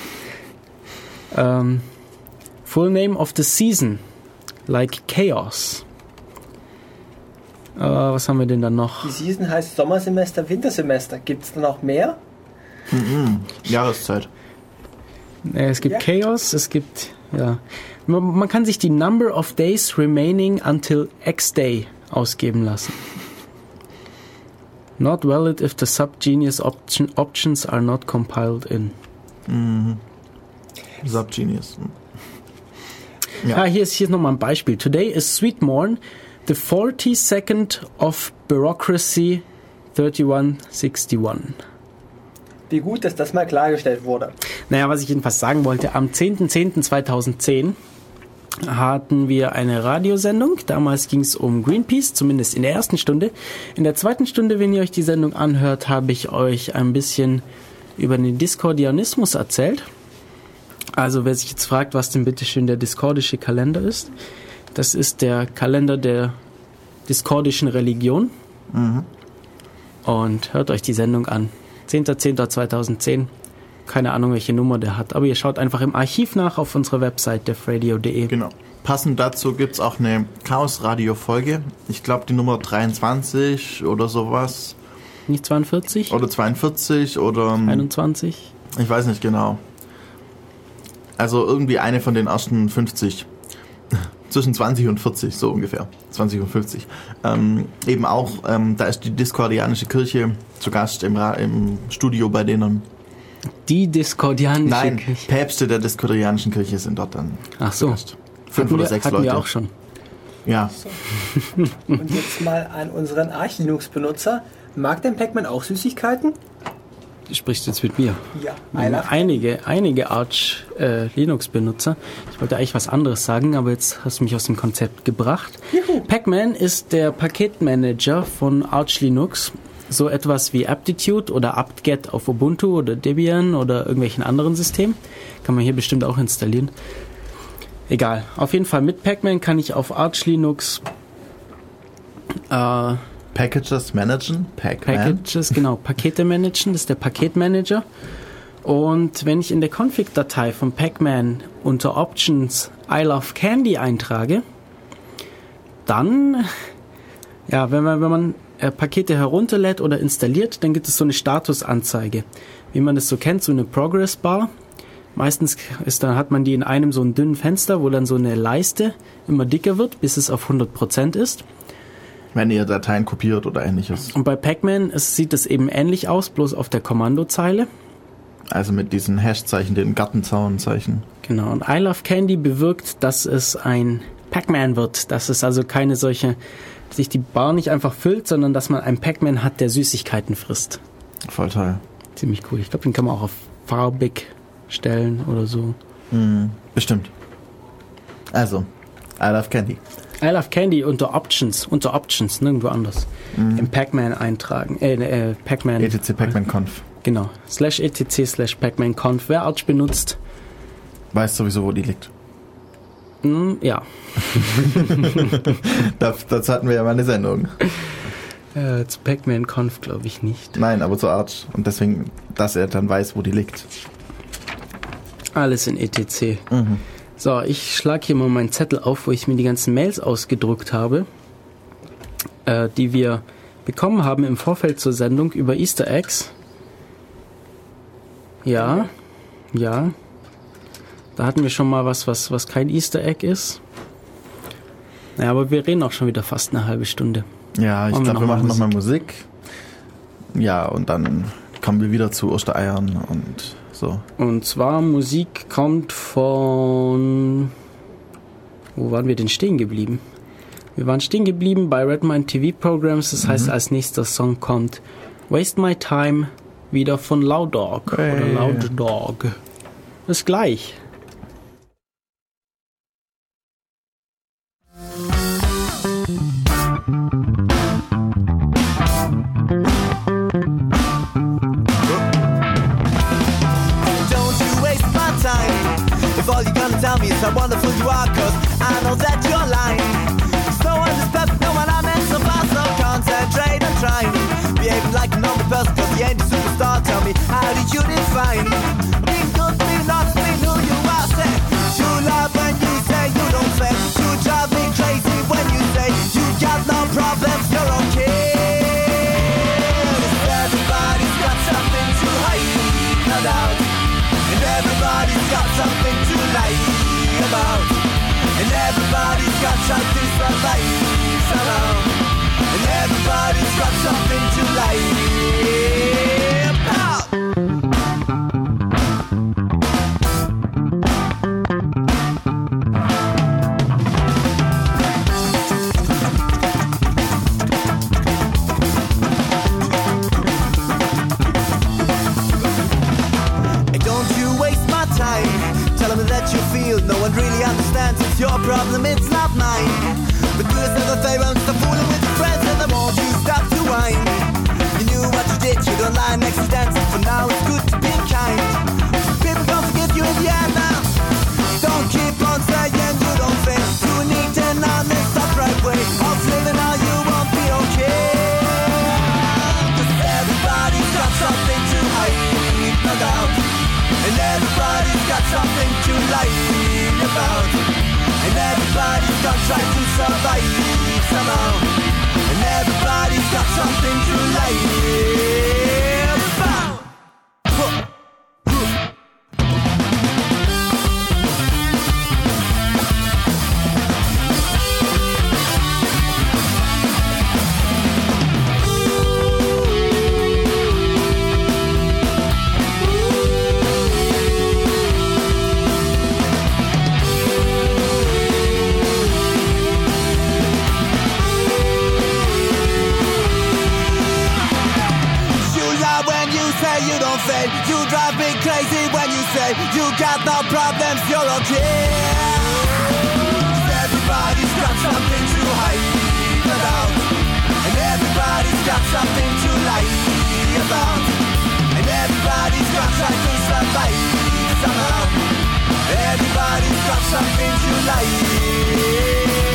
ähm, Full Name of the Season. Like Chaos. Äh, was haben wir denn dann noch? Die Season heißt Sommersemester, Wintersemester. Gibt es da noch mehr? Mhm. Jahreszeit. Äh, es gibt Ja. Chaos, es gibt, ja. Man, man kann sich die Number of Days remaining until X Day ausgeben lassen. Not valid if the subgenius option, options are not compiled in. Mhm. Subgenius. Ja. Ah, hier ist, hier ist nochmal ein Beispiel. Today is Sweet Morn, the forty-second of Bureaucracy thirty-one sixty-one. Wie gut, dass das mal klargestellt wurde. Naja, was ich jedenfalls sagen wollte, am zehnten zehnten zweitausendzehn hatten wir eine Radiosendung. Damals ging es um Greenpeace, zumindest in der ersten Stunde. In der zweiten Stunde, wenn ihr euch die Sendung anhört, habe ich euch ein bisschen über den Discordianismus erzählt. Also wer sich jetzt fragt, was denn bitteschön der discordische Kalender ist, das ist der Kalender der discordischen Religion. Mhm. Und hört euch die Sendung an. zehnter zehnter zweitausendzehn. Keine Ahnung, welche Nummer der hat. Aber ihr schaut einfach im Archiv nach auf unserer Website defradio punkt de. Genau. Passend dazu gibt es auch eine Chaos-Radio-Folge. Ich glaube, die Nummer dreiundzwanzig oder sowas. Nicht zweiundvierzig? Oder zweiundvierzig oder... ähm, einundzwanzig? Ich weiß nicht genau. Also irgendwie eine von den ersten fünfzig. Zwischen zwanzig und vierzig, so ungefähr. zwanzig und fünfzig. Ähm, eben auch, ähm, da ist die Discordianische Kirche zu Gast im, Ra im Studio bei denen. Die discordianische Nein, Kirche. Päpste der Discordianischen Kirche sind dort dann Ach zu so. Gast. Fünf Hatten oder wir, sechs hatten Leute. wir auch schon. Ja, Und jetzt mal an unseren Arch-Linux-Benutzer. Mag denn Pac-Man auch Süßigkeiten? Du sprichst jetzt mit mir. Ja. Einige, einige Arch äh, Linux-Benutzer. Ich wollte eigentlich was anderes sagen, aber jetzt hast du mich aus dem Konzept gebracht. Juhu. Pacman ist der Paketmanager von Arch Linux. So etwas wie Aptitude oder apt-get auf Ubuntu oder Debian oder irgendwelchen anderen Systemen. Kann man hier bestimmt auch installieren. Egal. Auf jeden Fall mit Pacman kann ich auf Arch Linux äh, Packages managen? Pacman? Packages, genau, Pakete managen, das ist der Paketmanager. Und wenn ich in der Config-Datei von Pacman unter Options I Love Candy eintrage, dann, ja, wenn man, wenn man äh, Pakete herunterlädt oder installiert, dann gibt es so eine Statusanzeige. Wie man das so kennt, so eine Progress-Bar. Meistens ist, dann hat man die in einem so einen dünnen Fenster, wo dann so eine Leiste immer dicker wird, bis es auf hundert Prozent ist. Wenn ihr Dateien kopiert oder ähnliches. Und bei Pacman es sieht es eben ähnlich aus, bloß auf der Kommandozeile. Also mit diesen Hashzeichen, den Gartenzaunzeichen. Genau, und I Love Candy bewirkt, dass es ein Pacman wird. Dass es also keine solche, sich die Bar nicht einfach füllt, sondern dass man einen Pacman hat, der Süßigkeiten frisst. Voll toll. Ziemlich cool. Ich glaube, den kann man auch auf farbig stellen oder so. Mhm, bestimmt. Also, I Love Candy. I Love Candy unter Options, unter Options, nirgendwo anders. Mhm. Im Pacman eintragen. Äh, äh Pacman. etc Pacman Conf. Genau. Slash etc slash Pacman Conf. Wer Arch benutzt, weiß sowieso, wo die liegt. Mm, ja. das, das hatten wir ja mal eine Sendung. Äh, zu Pacman Conf glaube ich nicht. Nein, aber zu Arch. Und deswegen, dass er dann weiß, wo die liegt. Alles in etc. Mhm. So, ich schlage hier mal meinen Zettel auf, wo ich mir die ganzen Mails ausgedruckt habe, äh, die wir bekommen haben im Vorfeld zur Sendung über Easter Eggs. Ja, ja. Da hatten wir schon mal was, was, was kein Easter Egg ist. Ja, aber wir reden auch schon wieder fast eine halbe Stunde. Ja, ich Machen wir glaube, wir noch machen mal nochmal Musik. Ja, und dann kommen wir wieder zu Ostereiern und so. Und zwar Musik kommt von... Wo waren wir denn stehen geblieben? Wir waren stehen geblieben bei Redmine T V Programs. Das mhm. heißt, als nächster Song kommt Waste My Time, wieder von Loud Dog hey. oder Loud Dog. Bis gleich. All you're gonna tell me is how wonderful you are, cause I know that you're lying. So one is perfect, no one I meant so far, so concentrate on trying. Behaving like a normal person, cause you ain't a superstar. Tell me, how did you define being good, being lost, being who you are? Say, you love when you say you don't say. You drive me crazy when you say you got no problems, you're okay. Everybody's got something to hide, no doubt. And everybody's got something to lie about. And everybody's got tried to survive somehow. And everybody's got something to lie about. No one really understands, it's your problem, it's not mine. But do yourself a favor and stop fooling with your friends, and then won't you stop to whine? You knew what you did, you don't lie next to dancing. For now it's good to be kind. People don't forgive you in the end now. Don't keep on saying you don't think. You need an honest, upright way of living, or you won't be okay. Cause everybody's got something to hide, no doubt. And everybody's got something to lie about. And everybody's got tried to survive somehow. And everybody's got something to lie about. Huh. drive me crazy when you say you got no problems, you're okay. 'Cause everybody's got something to hide about, and everybody's got something to lie about, and everybody's got trying to survive somehow. Everybody's got something to lie.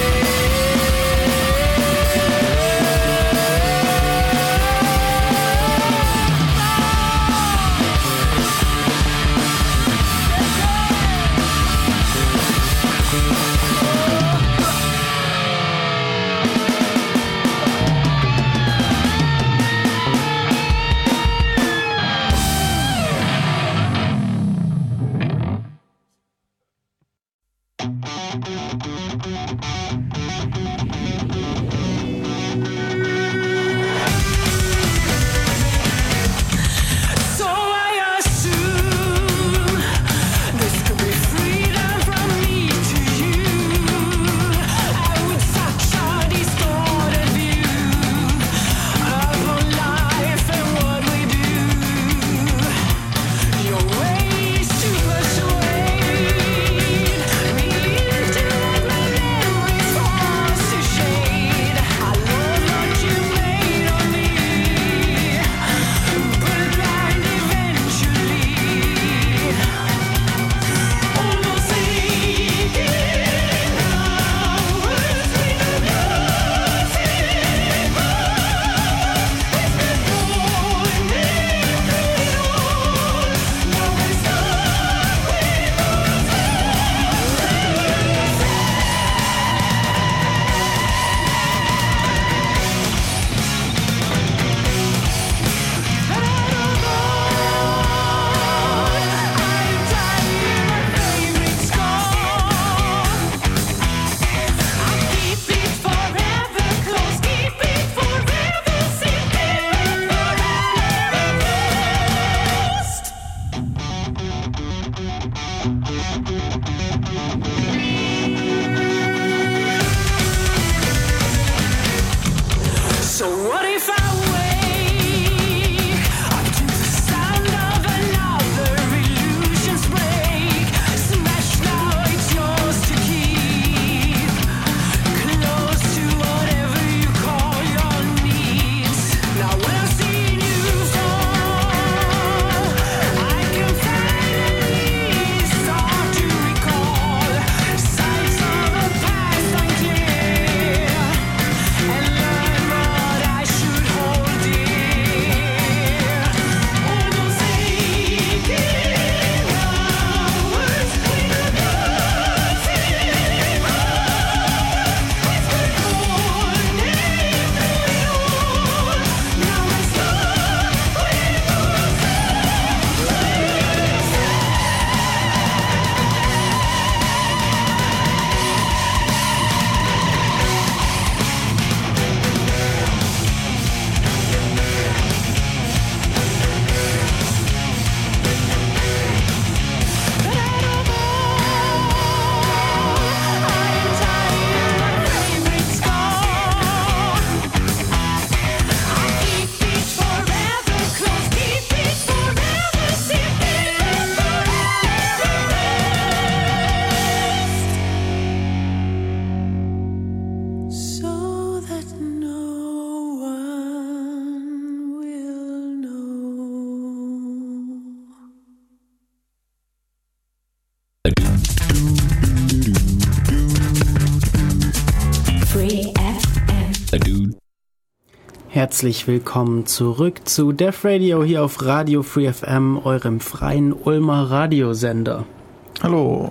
Herzlich willkommen zurück zu Def Radio hier auf Radio Free F M, eurem freien Ulmer Radiosender. Hallo.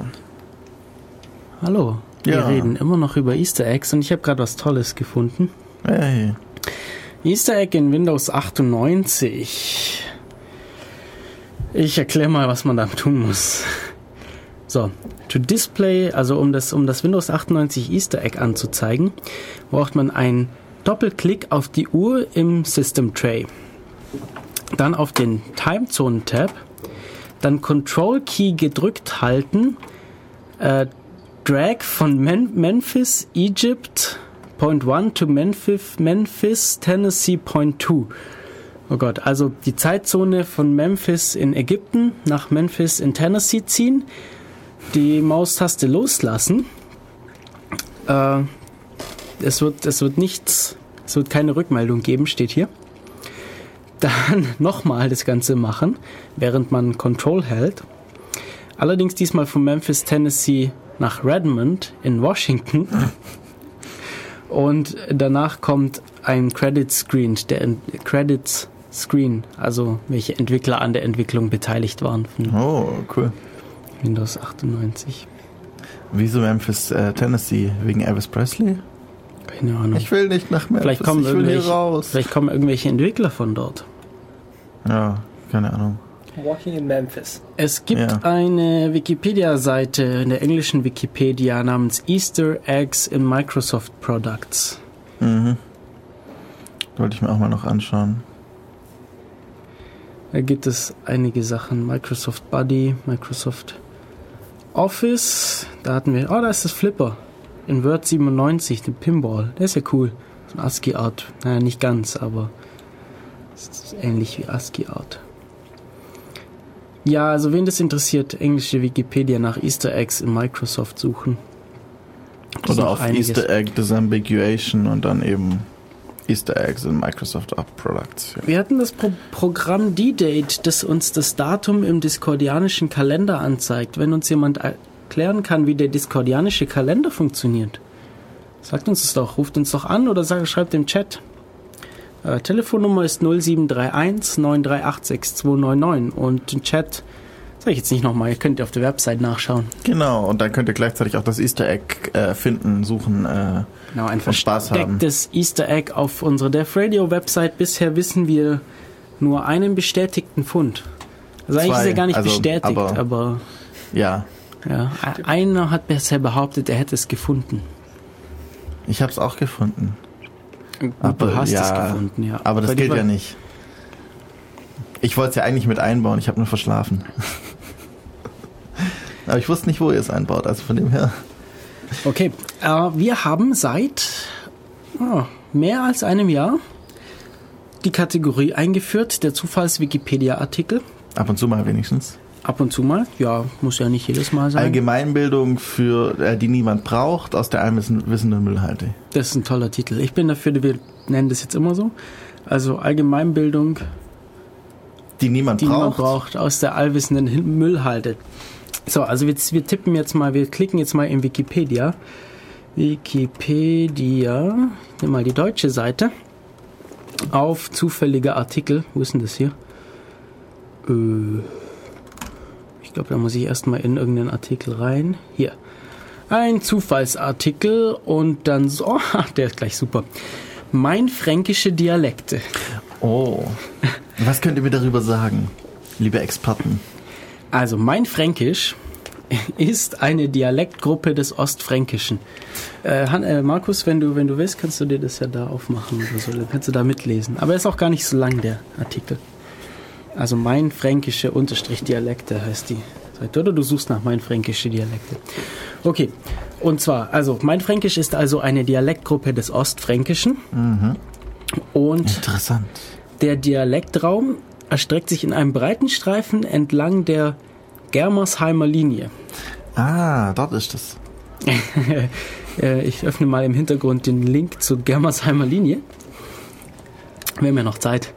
Hallo. Wir Ja. reden immer noch über Easter Eggs und ich habe gerade was Tolles gefunden. Hey. Easter Egg in Windows achtundneunzig. Ich erkläre mal, was man da tun muss. So, to display, also um das, um das Windows achtundneunzig Easter Egg anzuzeigen, braucht man einen Doppelklick auf die Uhr im System Tray. Dann auf den Timezone Tab, dann Control Key gedrückt halten, äh, Drag von Men- Memphis, Egypt, Point one to Memphis, Memphis, Tennessee, Point two. Oh Gott, also die Zeitzone von Memphis in Ägypten nach Memphis in Tennessee ziehen, die Maustaste loslassen. Äh, es wird, es wird nichts, es wird keine Rückmeldung geben, steht hier. Dann nochmal das Ganze machen, während man Control hält. Allerdings diesmal von Memphis, Tennessee nach Redmond in Washington. Und danach kommt ein Credit Screen, der Credits Screen, also welche Entwickler an der Entwicklung beteiligt waren von Oh, cool. Windows achtundneunzig. Wieso Memphis, äh, Tennessee? Wegen Elvis Presley? Keine Ahnung. Ich will nicht nach Memphis, Vielleicht kommen, ich will hier irgendwelche, raus. vielleicht kommen irgendwelche Entwickler von dort. Ja, keine Ahnung. Walking in Memphis. Es gibt Ja. eine Wikipedia-Seite in der englischen Wikipedia namens Easter Eggs in Microsoft Products. Mhm. Wollte ich mir auch mal noch anschauen. Da gibt es einige Sachen. Microsoft Buddy, Microsoft Office. Da hatten wir, oh, da ist das Flipper. In Word siebenundneunzig, den Pinball. Der ist ja cool. So ein ASCII-Art. Naja, nicht ganz, aber es ist ähnlich wie ASCII-Art. Ja, also wen das interessiert, englische Wikipedia nach Easter Eggs in Microsoft suchen. Das ist Oder noch auf einiges. Easter Egg Disambiguation und dann eben Easter Eggs in Microsoft Products. Ja. Wir hatten das Pro- Programm D-Date, das uns das Datum im diskordianischen Kalender anzeigt. Wenn uns jemand erklären kann, wie der diskordianische Kalender funktioniert, sagt uns es doch, ruft uns doch an oder sagt, schreibt im Chat. Äh, Telefonnummer ist null sieben drei eins neun drei acht sechs zwei neun neun und den Chat sage ich jetzt nicht nochmal, ihr könnt auf der Website nachschauen. Genau, und dann könnt ihr gleichzeitig auch das Easter Egg äh, finden, suchen. Äh, Genau, ein und Spaß haben. verstecktes Easter Egg auf unserer Dev Radio Website. Bisher wissen wir nur einen bestätigten Fund. Also eigentlich Zwei, ist er gar nicht also, bestätigt, aber- aber ja, ja, e- einer hat bisher behauptet, er hätte es gefunden. ich habe es auch gefunden. Gut, Aber du hast ja, es gefunden, ja. Aber das Weil die gilt war- ja nicht. Ich wollte es ja eigentlich mit einbauen, ich habe nur verschlafen. Aber ich wusste nicht, wo ihr es einbaut, also von dem her. Okay, äh, wir haben seit oh, mehr als einem Jahr die Kategorie eingeführt, der Zufalls-Wikipedia-Artikel. Ab und zu mal wenigstens. Ab und zu mal, ja, muss ja nicht jedes Mal sein. Allgemeinbildung, für äh, die niemand braucht, aus der allwissenden Müllhalde. Das ist ein toller Titel. Ich bin dafür, wir nennen das jetzt immer so. Also Allgemeinbildung, Die niemand die braucht. man braucht, aus der allwissenden Hil- Müllhalde. So, also wir, wir tippen jetzt mal, wir klicken jetzt mal in Wikipedia. Wikipedia, nimm mal die deutsche Seite. Auf zufällige Artikel. Wo ist denn das hier? Äh, ich glaube, da muss ich erstmal in irgendeinen Artikel rein. Hier. Ein Zufallsartikel und dann so, oh, der ist gleich super. Mainfränkische Dialekte. Oh. Was könnt ihr mir darüber sagen, liebe Experten? Also Mainfränkisch ist eine Dialektgruppe des Ostfränkischen. Äh, Han, äh, Markus, wenn du, wenn du willst, kannst du dir das ja da aufmachen oder so, dann kannst du da mitlesen. Aber er ist auch gar nicht so lang, der Artikel. Also Mainfränkische Unterstrich Dialekte heißt die Seite. Oder du suchst nach Mainfränkische Dialekte. Okay, und zwar, also Mainfränkisch ist also eine Dialektgruppe des Ostfränkischen. Mhm. Und Interessant. der Dialektraum erstreckt sich in einem breiten Streifen entlang der Germersheimer Linie. Ah, dort ist es. Äh, ich öffne mal im Hintergrund den Link zur Germersheimer Linie. Wir haben ja noch Zeit.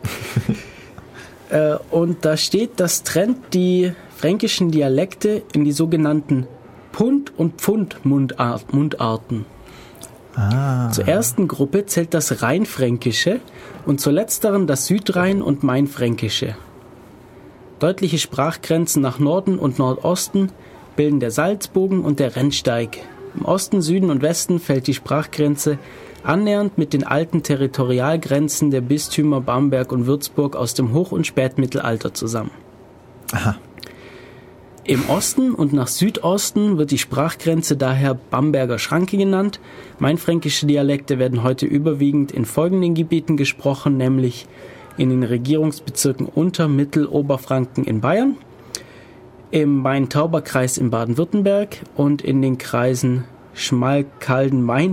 äh, und da steht, das trennt die fränkischen Dialekte in die sogenannten Pund- und Pfund-Mundarten. Ah. Zur ersten Gruppe zählt das Rheinfränkische und zur letzteren das Südrhein- und Mainfränkische. Deutliche Sprachgrenzen nach Norden und Nordosten bilden der Salzbogen und der Rennsteig. Im Osten, Süden und Westen fällt die Sprachgrenze annähernd mit den alten Territorialgrenzen der Bistümer Bamberg und Würzburg aus dem Hoch- und Spätmittelalter zusammen. Aha. Im Osten und nach Südosten wird die Sprachgrenze daher Bamberger Schranke genannt. Mainfränkische Dialekte werden heute überwiegend in folgenden Gebieten gesprochen, nämlich in den Regierungsbezirken Unter-, Mittel-, Oberfranken in Bayern, im Main-Tauber-Kreis in Baden-Württemberg und in den Kreisen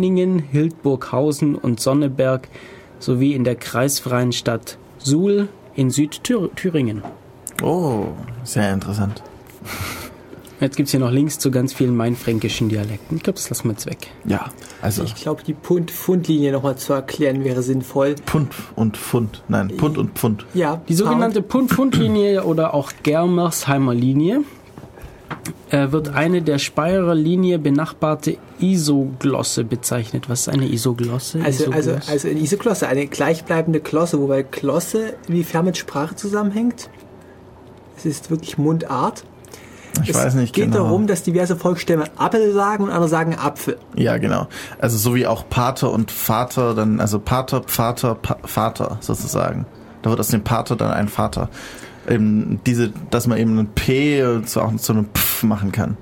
Schmalkalden-Meiningen, Hildburghausen und Sonneberg sowie in der kreisfreien Stadt Suhl, in Südthüringen. Oh, sehr interessant. Jetzt gibt es hier noch Links zu ganz vielen mainfränkischen Dialekten. Ich glaube, das lassen wir jetzt weg. Ja, also Ich glaube, die Pfund-Pfund-Linie nochmal zu erklären wäre sinnvoll. Pfund und Pfund. Nein, Pfund und Pfund. Ja, Die sogenannte Pfund-Pfund-Linie oder auch Germersheimer Linie äh, wird eine der Speyerer Linie benachbarte Isoglosse bezeichnet. Was ist eine Isoglosse? Also, also, Isoglosse? also eine Isoglosse, eine gleichbleibende Glosse, wobei Glosse inwiefern mit Sprache zusammenhängt. Es ist wirklich Mundart. Ich es weiß nicht geht genau. darum, dass diverse Volksstämme Appel sagen und andere sagen Apfel. Ja, genau. Also so wie auch Pater und Vater, dann also Pater, Vater, pa- Vater sozusagen. Da wird aus dem Pater dann ein Vater. Eben diese, dass man eben ein P zu, auch zu einem Pf machen kann.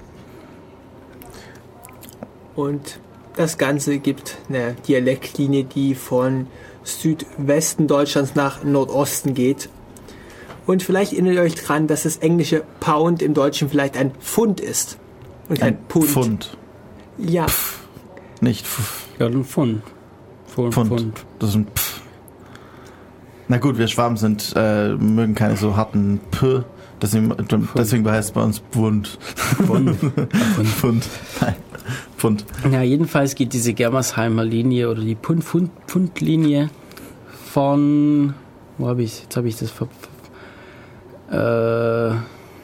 Und das Ganze gibt eine Dialektlinie, die von Südwesten Deutschlands nach Nordosten geht. Und vielleicht erinnert ihr euch dran, dass das englische Pound im Deutschen vielleicht ein Pfund ist. Und kein Ein Pfund. Pfund. Ja, Nicht Pf. Ja, ein Pfund. Pfund. Pfund. Pfund. Das ist ein Pf. Na gut, wir Schwaben sind, äh, mögen keine so harten P. Deswegen, deswegen heißt es bei uns Pfund. Pfund. Pfund. Nein. Pfund. Ja, jedenfalls geht diese Germersheimer Linie oder die Pfund-Pfund-Linie von, wo habe ich, jetzt habe ich das ver, äh,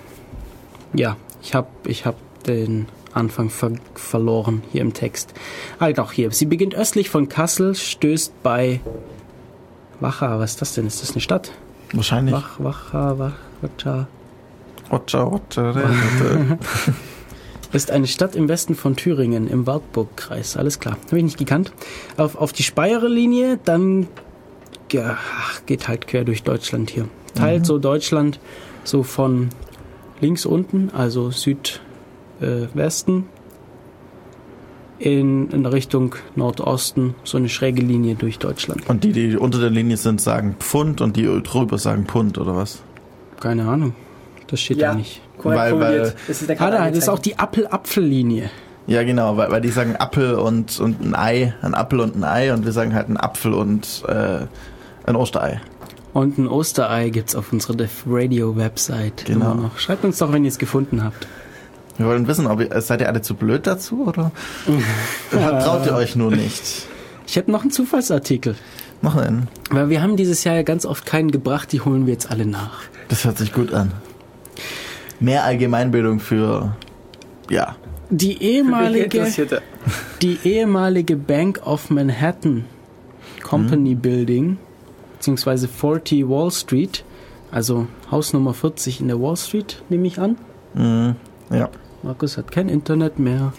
ja, ich habe ich hab den Anfang ver, verloren hier im Text. Halt auch hier. Sie beginnt östlich von Kassel, stößt bei Wacha, was ist das denn? Ist das eine Stadt? Wahrscheinlich. Wach, Wacha, Wach, Wacha. Watcha, watcha, watcha. Ist eine Stadt im Westen von Thüringen, im Wartburgkreis. Alles klar, habe ich nicht gekannt. Auf, auf die Speyerer Linie, dann ja, ach, geht halt quer durch Deutschland hier. Teilt Mhm. so Deutschland so von links unten, also Südwesten, äh, in, in Richtung Nordosten, so eine schräge Linie durch Deutschland. Und die, die unter der Linie sind, sagen Pfund und die drüber sagen Pund, oder was? Keine Ahnung, das steht Ja. da nicht. korrekt Weil- formuliert. weil- Das ist der Ah, da, Karte das ist auch die Apfel-Apfel-Linie. Ja, genau, weil, weil die sagen Apfel und, und ein Ei, ein Apfel und ein Ei und wir sagen halt ein Apfel und äh, ein Osterei. Und ein Osterei gibt's auf unserer Def Radio Website. Genau. immer noch. Schreibt uns doch, wenn ihr es gefunden habt. Wir wollen wissen, ob ihr, seid ihr alle zu blöd dazu oder traut ihr euch nur nicht? Ich hätte noch einen Zufallsartikel. Noch einen. Weil wir haben dieses Jahr ja ganz oft keinen gebracht, die holen wir jetzt alle nach. Das hört sich gut an. Mehr Allgemeinbildung für, ja, Die ehemalige, Interessierte. die ehemalige Bank of Manhattan Company Building, beziehungsweise vierzig Wall Street, also Haus Nummer vierzig in der Wall Street, nehme ich an. mhm. ja. Markus hat kein Internet mehr.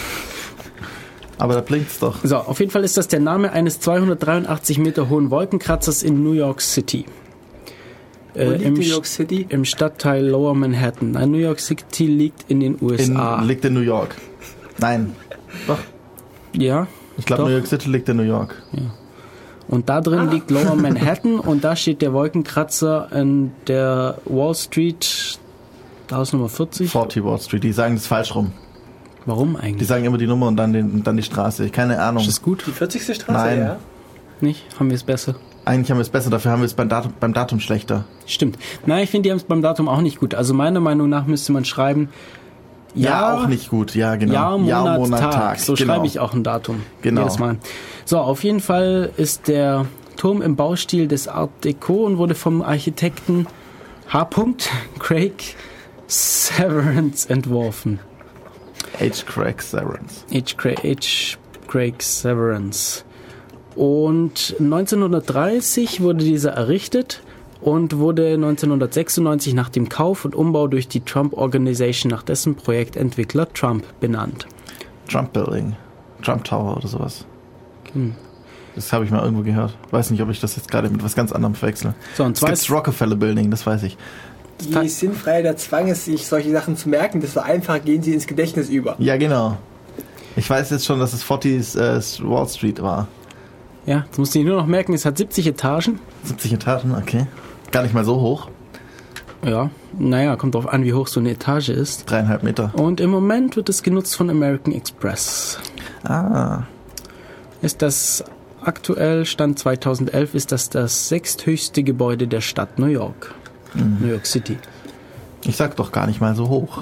Aber da blinkt's doch. So, auf jeden Fall ist das der Name eines zweihundertdreiundachtzig Meter hohen Wolkenkratzers in New York City. Wo Äh, liegt im, New St- York City? Im Stadtteil Lower Manhattan. Nein, New York City liegt in den U S A. In, liegt in New York. Nein. Doch. ja, Ich glaube, Doch. New York City liegt in New York. und da drin liegt Lower Manhattan und da steht der Wolkenkratzer in der Wall Street, Haus Nummer vierzig. vierzig Wall Street. Die sagen das falsch rum. Warum Die eigentlich? sagen immer die Nummer und dann, den, und dann die Straße. Keine Ahnung. Ist das gut? Die vierzigste Straße, Nein. ja. Nicht? Haben wir es besser? Eigentlich haben wir es besser, dafür haben wir es beim Datum, beim Datum schlechter. Stimmt. Nein, ich finde, die haben es beim Datum auch nicht gut. Also meiner Meinung nach müsste man schreiben, Ja, auch nicht gut. Ja, genau. Jahr, Monat, Tag. So genau. schreibe ich auch ein Datum. Genau. Jedes Mal. So, auf jeden Fall ist der Turm im Baustil des Art Deco und wurde vom Architekten H. Craig Severance entworfen. H. Craig Severance. H. Craig, H. Craig Severance. Und neunzehnhundertdreißig wurde dieser errichtet und wurde neunzehnhundertsechsundneunzig nach dem Kauf und Umbau durch die Trump Organization nach dessen Projektentwickler Trump benannt. Trump Building. Trump Tower oder sowas. Hm. Das habe ich mal irgendwo gehört. Weiß nicht, ob ich das jetzt gerade mit was ganz anderem verwechsle. So, und Es zwar gibt das Rockefeller Building, das weiß ich. Je sinnfreier der Zwang ist, sich solche Sachen zu merken, desto einfacher gehen sie ins Gedächtnis über. Ja, genau. Ich weiß jetzt schon, dass es vierzig äh, Wall Street war. Ja, jetzt musst du dir nur noch merken, es hat siebzig Etagen. siebzig Etagen, okay. Gar nicht mal so hoch. Ja, naja, kommt drauf an, wie hoch so eine Etage ist. Dreieinhalb Meter. Und im Moment wird es genutzt von American Express. Ah. Ist das aktuell, Stand zweitausendelf, ist das das sechsthöchste Gebäude der Stadt New York. Mhm. New York City. Ich sag doch gar nicht mal so hoch.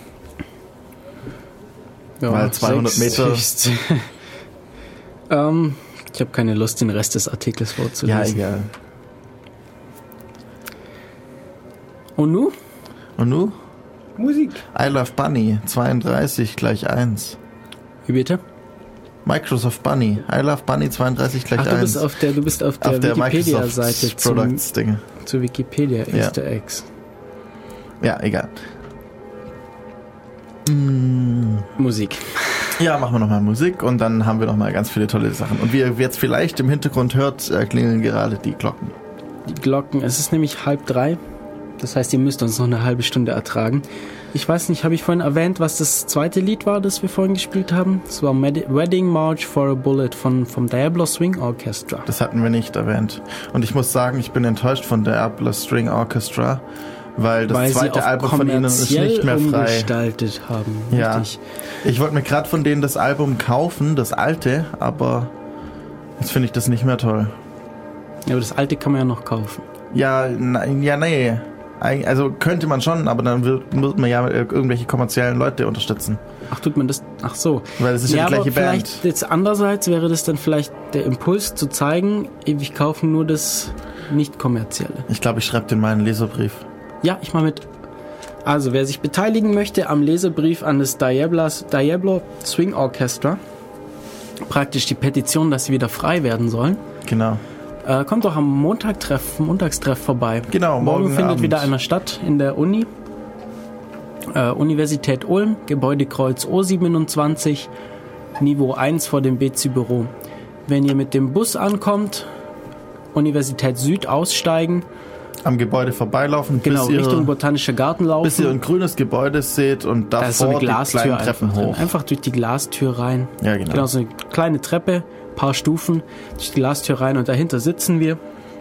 Ja, Weil zweihundert Meter... ähm, ich habe keine Lust, den Rest des Artikels vorzulesen. Ja, egal. Und nu? Und nu? Musik. I Love Bunny, zweiunddreißig gleich eins. Wie bitte? Microsoft Bunny. I Love Bunny zweiunddreißig gleich Ach, du eins. bist auf der, du bist auf der, auf der Wikipedia-Seite Microsoft Products Dinge. zu Wikipedia Easter Ja. Eggs. Ja, egal. Mm. Musik. Ja, machen wir nochmal Musik und dann haben wir nochmal ganz viele tolle Sachen. Und wie ihr jetzt vielleicht im Hintergrund hört, äh, klingeln gerade die Glocken. Die Glocken, es ist nämlich halb drei. Das heißt, ihr müsst uns noch eine halbe Stunde ertragen. Ich weiß nicht, habe ich vorhin erwähnt, was das zweite Lied war, das wir vorhin gespielt haben? Es war Med- Wedding March for a Bullet von, vom Diablo Swing Orchestra. Das hatten wir nicht erwähnt. Und ich muss sagen, ich bin enttäuscht von Diablo String Orchestra, weil das Weil sie zweite auf Album von ihnen ist nicht mehr frei. umgestaltet haben. Ja. Richtig. Ich wollte mir gerade von denen das Album kaufen, das alte, aber jetzt finde ich das nicht mehr toll. Ja, aber das alte kann man ja noch kaufen. Ja, nein, ja, nee. Eig- Also könnte man schon, aber dann wird, wird man ja irgendwelche kommerziellen Leute unterstützen. Ach, tut man das? Ach so. Weil das ist ja, Ja, die aber gleiche Band. vielleicht jetzt andererseits wäre das dann vielleicht der Impuls zu zeigen, wir kaufen nur das nicht kommerzielle. Ich glaube, ich schreibe dir mal einen Leserbrief. Ja, ich mal mit. Also, wer sich beteiligen möchte am Leserbrief an das Diablos, Diablo Swing Orchestra, praktisch die Petition, dass sie wieder frei werden sollen, Genau. äh, kommt doch am Montagtreff, Montagstreff vorbei. Genau, morgen Morgen findet Abend. wieder einer statt in der Uni. Äh, Universität Ulm, Gebäudekreuz O siebenundzwanzig, Niveau eins vor dem B Z Büro. Wenn ihr mit dem Bus ankommt, Universität Süd aussteigen, Am Gebäude vorbeilaufen, genau, bis, ihr, Richtung Botanischer Garten laufen. bis ihr ein grünes Gebäude seht und Da ist so davor eine die Glastür kleinen Treppen einfach drin. hoch. Einfach durch die Glastür rein. Ja, genau. Genau, so eine kleine Treppe, paar Stufen, durch die Glastür rein und dahinter sitzen wir.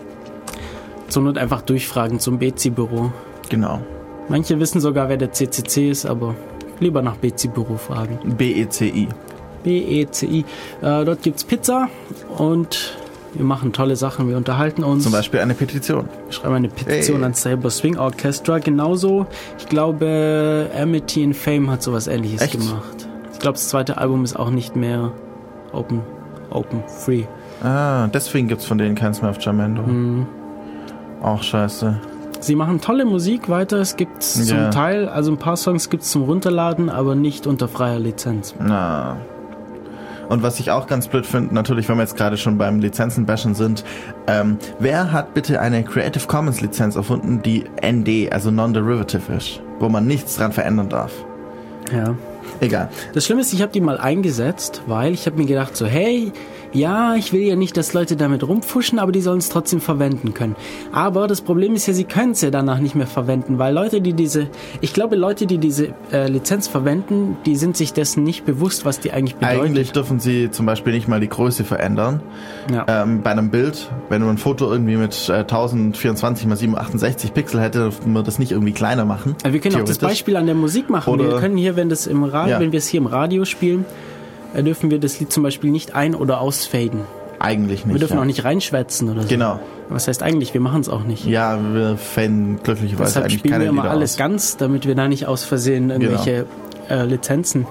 Zur Not einfach durchfragen zum B Z-Büro. Genau. Manche wissen sogar, wer der C C C ist, aber lieber nach B Z-Büro fragen. B E C I. B E C I. Äh, dort gibt's Pizza und wir machen tolle Sachen. Wir unterhalten uns. Zum Beispiel eine Petition. Wir schreiben eine Petition Hey. ans Diablo Swing Orchestra. Genauso, ich glaube, Amity in Fame hat sowas Ähnliches Echt? gemacht. Ich glaube, das zweite Album ist auch nicht mehr open, open, free. Ah, deswegen gibt's von denen keins mehr auf Jamendo. Mhm. Auch scheiße. Sie machen tolle Musik weiter. Es gibt zum Ja. Teil, also ein paar Songs gibt's zum Runterladen, aber nicht unter freier Lizenz. Na. Und was ich auch ganz blöd finde, natürlich, wenn wir jetzt gerade schon beim Lizenzen-Bashen sind, ähm, wer hat bitte eine Creative Commons Lizenz erfunden, die N D, also Non-Derivative ist, wo man nichts dran verändern darf? Ja. Egal. Das Schlimme ist, ich habe die mal eingesetzt, weil ich habe mir gedacht so, hey, ja, ich will ja nicht, dass Leute damit rumpfuschen, aber die sollen es trotzdem verwenden können. Aber das Problem ist ja, sie können es ja danach nicht mehr verwenden, weil Leute, die diese, ich glaube, Leute, die diese äh, Lizenz verwenden, die sind sich dessen nicht bewusst, was die eigentlich bedeutet. Eigentlich dürfen sie zum Beispiel nicht mal die Größe verändern. Ja. Ähm, bei einem Bild, wenn du ein Foto irgendwie mit äh, tausendvierundzwanzig mal siebenhundertachtundsechzig Pixel hätte, dürfen wir das nicht irgendwie kleiner machen. Also wir können auch das theoretisch. Beispiel an der Musik machen. Oder- wir können hier, wenn das im Radio, Ja. wenn wir es hier im Radio spielen, äh, dürfen wir das Lied zum Beispiel nicht ein- oder ausfaden. Eigentlich nicht. Wir dürfen ja. auch nicht reinschwätzen oder so. Genau. Was heißt eigentlich? Wir machen es auch nicht. Ja, wir faden glücklicherweise Deshalb eigentlich spielen keine wir immer Lieder alles aus. ganz, damit wir da nicht aus Versehen irgendwelche äh, Lizenzen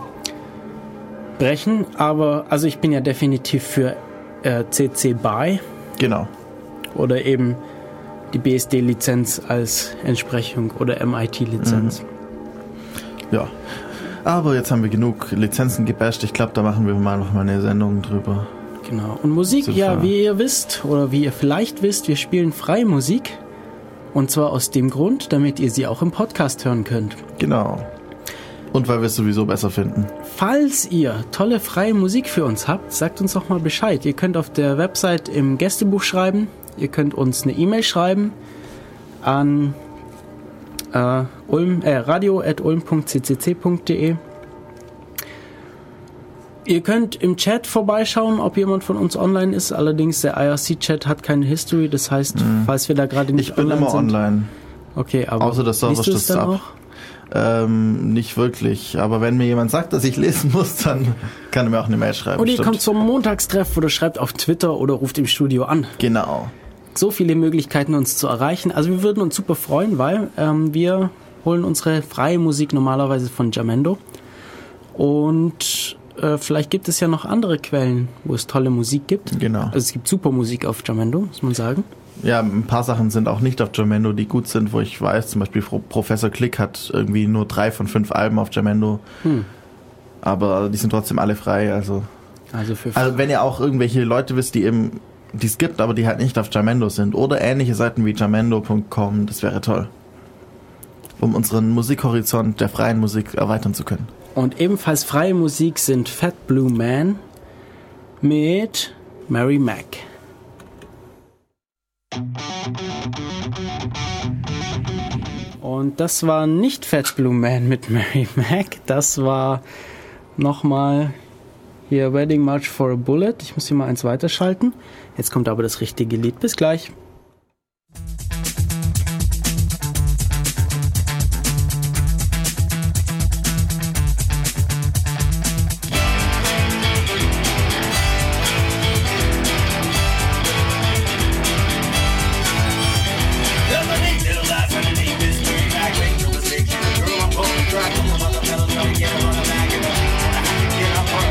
brechen. Aber also ich bin ja definitiv für äh, C C B Y Genau. oder eben die B S D-Lizenz als Entsprechung oder M I T-Lizenz. Ja. Aber jetzt haben wir genug Lizenzen gebasht. Ich glaube, da machen wir mal noch mal eine Sendung drüber. Genau. Und Musik, Super. ja, wie ihr wisst oder wie ihr vielleicht wisst, wir spielen freie Musik. Und zwar aus dem Grund, damit ihr sie auch im Podcast hören könnt. Genau. Und weil wir es sowieso besser finden. Falls ihr tolle freie Musik für uns habt, sagt uns doch mal Bescheid. Ihr könnt auf der Website im Gästebuch schreiben. Ihr könnt uns eine E-Mail schreiben an äh, ulm, äh, radio at ulm punkt c c c punkt d e. Ihr könnt im Chat vorbeischauen, ob jemand von uns online ist. Allerdings der I R C-Chat hat keine History. Das heißt, falls wir da gerade nicht Ich bin online immer sind. online. Okay, aber Außer der Server liest du es stürzt dann ab. auch? Ähm, nicht wirklich. Aber wenn mir jemand sagt, dass ich lesen muss, dann kann er mir auch eine Mail schreiben. Oder ihr stimmt. kommt zum Montagstreff oder schreibt auf Twitter oder ruft im Studio an. Genau. So viele Möglichkeiten, uns zu erreichen. Also wir würden uns super freuen, weil ähm, wir holen unsere freie Musik normalerweise von Jamendo. Und äh, vielleicht gibt es ja noch andere Quellen, wo es tolle Musik gibt. Genau. Also es gibt super Musik auf Jamendo, muss man sagen. Ja, ein paar Sachen sind auch nicht auf Jamendo, die gut sind, wo ich weiß, zum Beispiel Professor Click hat irgendwie nur drei von fünf Alben auf Jamendo. Hm. Aber die sind trotzdem alle frei, also... Also, für also wenn ihr auch irgendwelche Leute wisst, die eben, die es gibt, aber die halt nicht auf Jamendo sind oder ähnliche Seiten wie jamendo punkt com, das wäre toll. Um unseren Musikhorizont der freien Musik erweitern zu können. Und ebenfalls freie Musik sind Fat Blue Man mit Mary Mac. Und das war nicht Fat Blue Man mit Mary Mac, das war nochmal hier Wedding March for a Bullet. Ich muss hier mal eins weiterschalten. Jetzt kommt aber das richtige Lied. Bis gleich.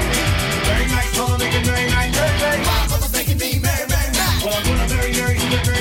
Well, I'm gonna marry, marry,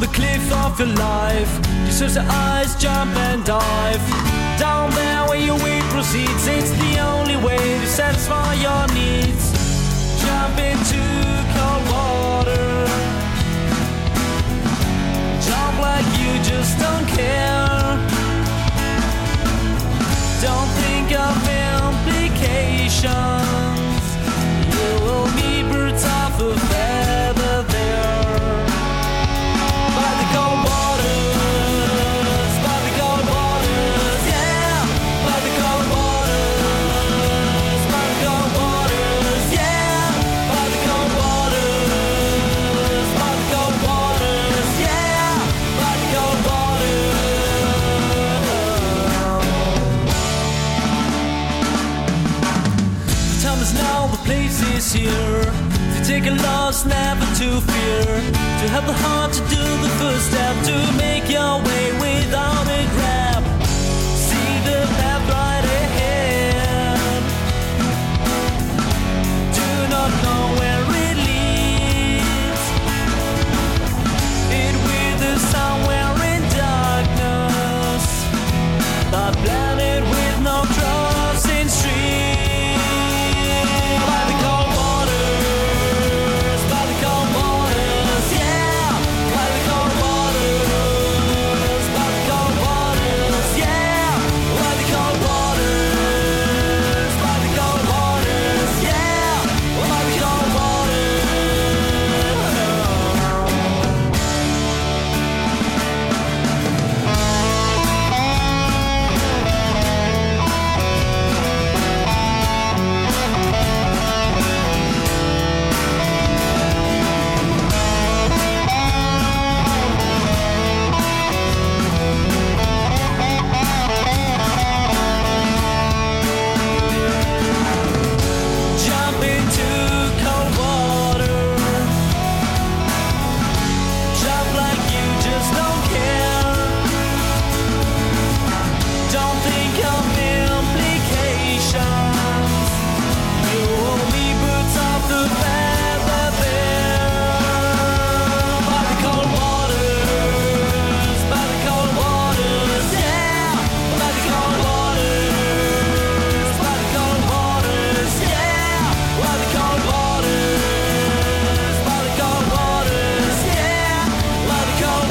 the cliff of your life. Deserves the eyes, jump and dive. Down there where your weight proceeds, it's the only way to satisfy your needs. Jump into cold water. Jump like you just don't care. Don't think of implications. You will be birds of a feather there. By the cold waters, by the cold waters, yeah. By the cold waters, by the cold waters, yeah. By the cold waters, by the cold waters, yeah. By the cold waters. The time is now, the place is here. To take a loss, never to fear. To have the heart to do the first step. To make your way without a grab. See the path right ahead. Do not know where it leads. It withers somewhere in darkness. But blended with no crossing stream. By the cold waters, by the cold waters, yeah. By the cold waters, by the cold waters, yeah. By the cold waters, by the cold waters, yeah. By the cold jump into cold water. Jump like you just don't care. Don't think of implications. You will be birds of the feather there. By the cold waters, by the cold waters, yeah. By the cold waters, by the cold waters, yeah. By the cold waters, by the cold waters, yeah. By the cold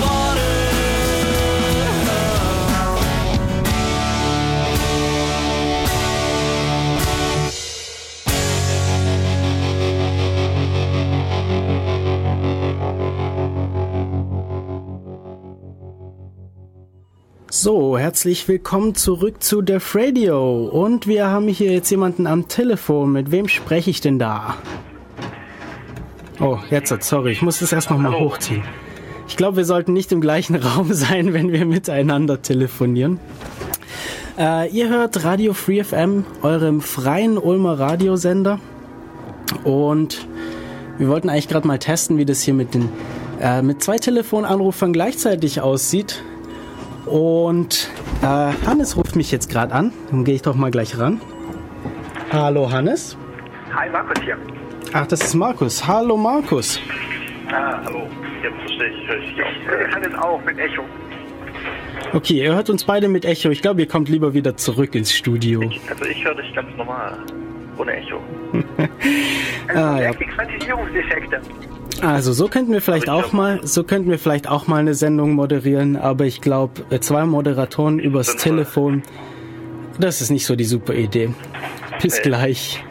So, herzlich willkommen zurück zu Def Radio. Und wir haben hier jetzt jemanden am Telefon. Mit wem spreche ich denn da? Oh, jetzt, sorry, ich muss das erst noch mal hochziehen. Ich glaube, wir sollten nicht im gleichen Raum sein, wenn wir miteinander telefonieren. Äh, ihr hört Radio Free F M, eurem freien Ulmer Radiosender. Und wir wollten eigentlich gerade mal testen, wie das hier mit den äh, mit zwei Telefonanrufern gleichzeitig aussieht. Und äh, Hannes ruft mich jetzt gerade an. Dann gehe ich doch mal gleich ran. Hallo Hannes. Hi, Markus hier. Ach, das ist Markus. Hallo Markus. Ah, hallo. Jetzt verstehe ich, höre ich dich auch. Ich kann es auch mit Echo. Okay, ihr hört uns beide mit Echo. Ich glaube, ihr kommt lieber wieder zurück ins Studio. Ich, also ich höre dich ganz normal. Ohne Echo. Ah, ja. Die Quantisierungsdefekte. Also so könnten wir vielleicht auch mal, so könnten wir vielleicht auch mal eine Sendung moderieren, aber ich glaube, zwei Moderatoren übers Sinnvoll. Telefon, das ist nicht so die super Idee. Bis Nee. gleich.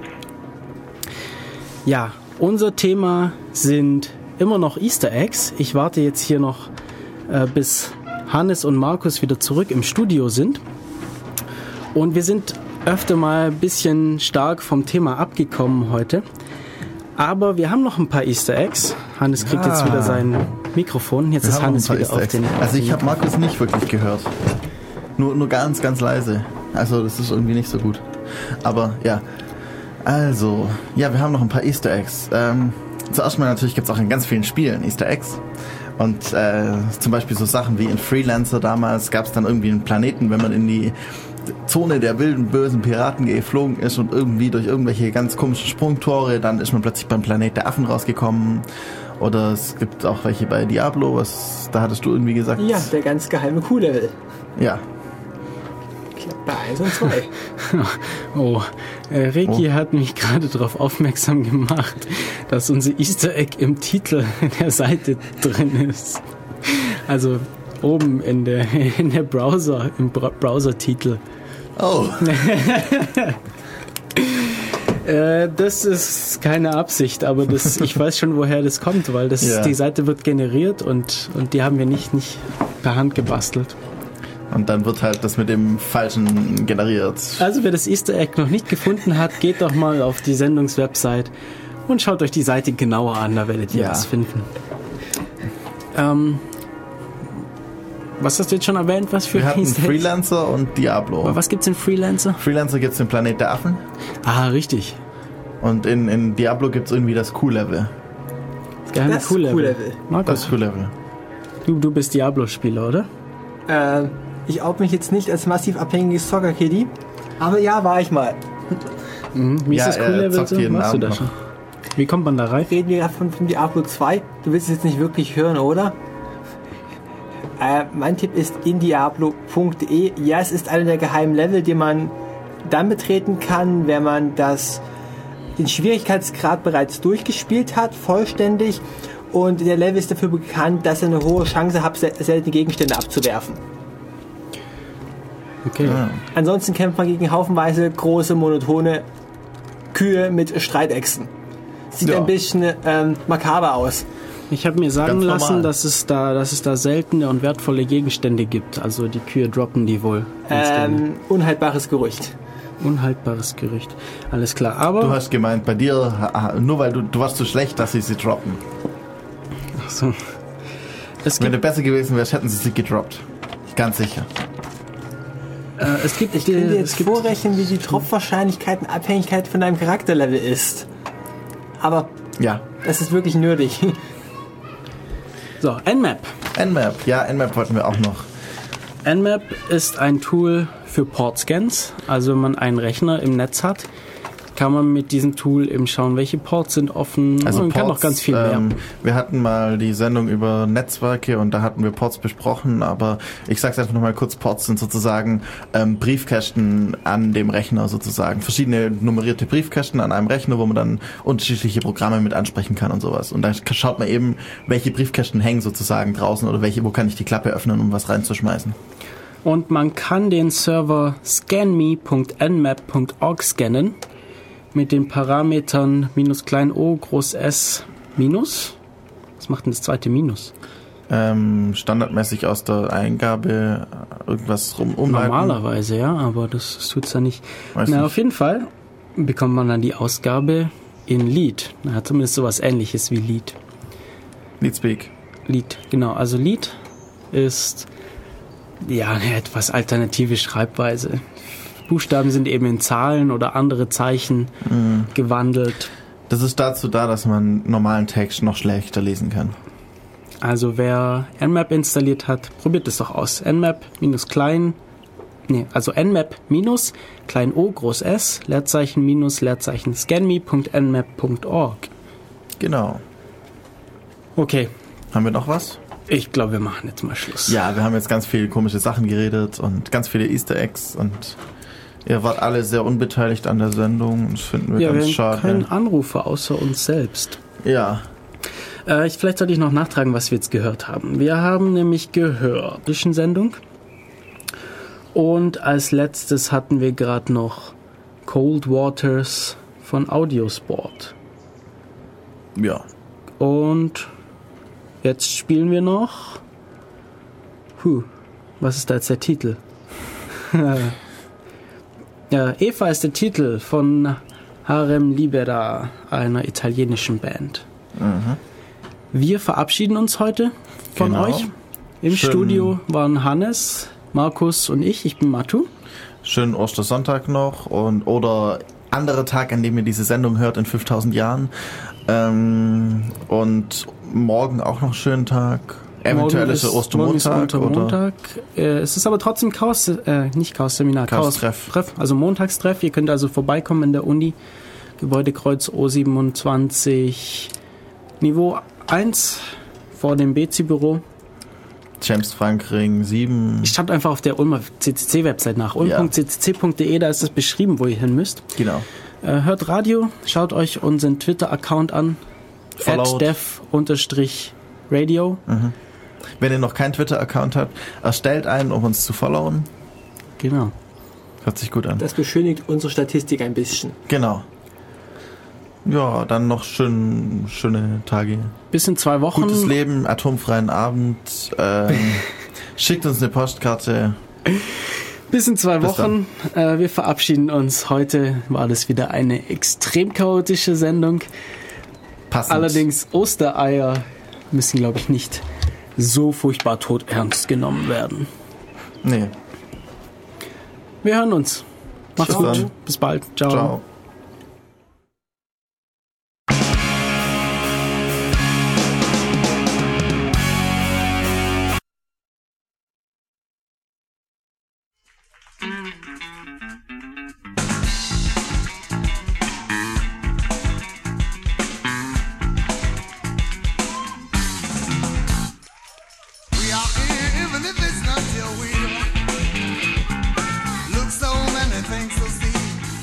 Ja, unser Thema sind immer noch Easter Eggs. Ich warte jetzt hier noch, äh, bis Hannes und Markus wieder zurück im Studio sind. Und wir sind öfter mal ein bisschen stark vom Thema abgekommen heute. Aber wir haben noch ein paar Easter Eggs. Hannes kriegt Ja. jetzt wieder sein Mikrofon. Jetzt Wir ist haben Hannes ein paar wieder Easter auf Eggs. den... Also ich habe Markus nicht wirklich gehört. Nur, nur ganz, ganz leise. Also das ist irgendwie nicht so gut. Aber ja. Also, ja, wir haben noch ein paar Easter Eggs. Ähm, zuerst mal natürlich gibt es auch in ganz vielen Spielen Easter Eggs. Und äh, zum Beispiel so Sachen wie in Freelancer damals gab es dann irgendwie einen Planeten, wenn man in die Zone der wilden, bösen Piraten geflogen ist und irgendwie durch irgendwelche ganz komischen Sprungtore, dann ist man plötzlich beim Planet der Affen rausgekommen. Oder es gibt auch welche bei Diablo, was, da hattest du irgendwie gesagt. Ja, der ganz geheime Q-Level. Ja. Bei eins und zwei. Oh, äh, Reiki Oh. hat mich gerade darauf aufmerksam gemacht, dass unser Easter Egg im Titel der Seite drin ist. Also oben in der in der Browser, im Bra- Browser-Titel. Oh. Äh, das ist keine Absicht, aber das, ich weiß schon, woher das kommt, weil das, Ja. die Seite wird generiert und, und die haben wir nicht, nicht per Hand gebastelt. Und dann wird halt das mit dem Falschen generiert. Also wer das Easter Egg noch nicht gefunden hat, geht doch mal auf die Sendungswebsite und schaut euch die Seite genauer an, da werdet ihr Ja. was finden. Ähm, was hast du jetzt schon erwähnt? Was für Wir hatten Easter Eggs? Freelancer und Diablo. Aber was gibt's in Freelancer? Freelancer gibt's den Planet der Affen Ah, richtig. und in, in Diablo gibt's irgendwie das Q-Level. Das geheime Das Q-Level. Q-Level. Markus, Das Q-Level. du, du bist Diablo-Spieler, oder? Äh, ich out mich jetzt nicht als massiv abhängiges Zocker-Kiddy, aber ja, war ich mal. Mhm. Wie Ja, ist das er Q-Level zockt so? jeden Weißt du Abend das noch. schon? Wie kommt man da rein? Reden wir gerade von, von Diablo zwei. Du willst es jetzt nicht wirklich hören, oder? Äh, mein Tipp ist indiablo punkt de. Ja, es ist einer der geheimen Level, die man dann betreten kann, wenn man das, den Schwierigkeitsgrad bereits durchgespielt hat, vollständig. Und der Level ist dafür bekannt, dass er eine hohe Chance hat, sel- seltene Gegenstände abzuwerfen. Okay. Ah. Ansonsten kämpft man gegen haufenweise große, monotone Kühe mit Streitechsen. Sieht Ja. ein bisschen ähm, makaber aus. Ich habe mir sagen Ganz lassen, normal. dass es da, dass es da seltene und wertvolle Gegenstände gibt. Also die Kühe droppen die wohl. ganz gerne. Ähm, unhaltbares Gerücht. Unhaltbares Gerücht. Alles klar. Aber Du hast gemeint, bei dir, ha- nur weil du, du warst so schlecht, dass sie sie droppen. ach so. Es Wenn gibt, du besser gewesen wärst, hätten sie sie gedroppt. Ganz sicher. äh, es gibt, Ich kann dir äh, jetzt es gibt vorrechnen, wie die Tropfwahrscheinlichkeit in Abhängigkeit von deinem Charakterlevel ist. Aber Ja. das ist wirklich nötig. so Nmap. Nmap. Ja, Nmap wollten wir auch noch. Nmap ist ein Tool für Portscans. Also wenn man einen Rechner im Netz hat, kann man mit diesem Tool eben schauen, welche Ports sind offen. Also man kann Ports, noch ganz viel mehr. ähm, wir hatten mal die Sendung über Netzwerke und da hatten wir Ports besprochen, aber ich sag's einfach nochmal kurz, Ports sind sozusagen ähm, Briefkästen an dem Rechner sozusagen. Verschiedene nummerierte Briefkästen an einem Rechner, wo man dann unterschiedliche Programme mit ansprechen kann und sowas. Und da schaut man eben, welche Briefkästen hängen sozusagen draußen oder welche, wo kann ich die Klappe öffnen, um was reinzuschmeißen. Und man kann den Server scanme punkt nmap punkt org scannen mit den Parametern minus klein o, groß S, minus. Was macht denn das zweite Minus? Ähm, standardmäßig aus der Eingabe irgendwas rum umleiten. Normalerweise, ja, aber das, das tut's ja nicht. Weiß Na, nicht. auf jeden Fall bekommt man dann die Ausgabe in Lead. Na, zumindest sowas ähnliches wie Lead. Leadspeak. Lead, genau. Also Lead ist ja eine etwas alternative Schreibweise. Buchstaben sind eben in Zahlen oder andere Zeichen Mhm. gewandelt. Das ist dazu da, dass man normalen Text noch schlechter lesen kann. Also wer Nmap installiert hat, probiert es doch aus. Nmap minus klein, nee, also Nmap minus klein o, groß S, Leerzeichen minus Leerzeichen scanme punkt nmap punkt org. Genau. Okay, Haben wir noch was? ich glaube, wir machen jetzt mal Schluss. Ja, wir haben jetzt ganz viele komische Sachen geredet und ganz viele Easter Eggs und ihr wart alle sehr unbeteiligt an der Sendung und das finden wir Ja, ganz wir haben schade. keinen Anrufer außer uns selbst. Ja, Äh, ich, vielleicht sollte ich noch nachtragen, was wir jetzt gehört haben. Wir haben nämlich gehört, Sendung. Und als letztes hatten wir gerade noch Cold Waters von Audiosport. ja. Und jetzt spielen wir noch. Huh, was ist da jetzt der Titel? Ja, Eva ist der Titel von Harem Libera, einer italienischen Band. Wir verabschieden uns heute von Genau. euch. Im Schön. Studio waren Hannes, Markus und ich. Ich bin Matu. Schönen Ostersonntag noch und oder anderer Tag, an dem ihr diese Sendung hört in fünftausend Jahren. Ähm, und morgen auch noch schönen Tag. Eventuell Morgen ist es morgen ist Ostermontag oder Montag. Äh, es ist aber trotzdem Chaos, äh, nicht Chaos-Seminar, Chaos-Treff. Chaos-Treff, also Montagstreff. Ihr könnt also vorbeikommen in der Uni, Gebäudekreuz O siebenundzwanzig, Niveau eins vor dem B C-Büro. James Frank Ring sieben. Ich schaut einfach auf der Ulmer C C C-Website nach, ulm punkt c c c punkt d e, da ist es beschrieben, wo ihr hin müsst. Genau. Äh, hört Radio, schaut euch unseren Twitter-Account an, Followed. at dev-radio. Mhm. Wenn ihr noch keinen Twitter-Account habt, erstellt einen, um uns zu followen. Genau. Hört sich gut an. Das beschönigt unsere Statistik ein bisschen. Genau. Ja, dann noch schön, schöne Tage. Bis in zwei Wochen. Gutes Leben, atomfreien Abend. Ähm, schickt uns eine Postkarte. Bis in zwei Bis Wochen. Äh, wir verabschieden uns. Heute war das wieder eine extrem chaotische Sendung. Passend. Allerdings Ostereier müssen, glaube ich, nicht so furchtbar tot ernst genommen werden. Nee. Wir hören uns. Macht's Ciao. gut. Bis bald. Ciao. Ciao. We are here, even if it's not till we look so many things to see.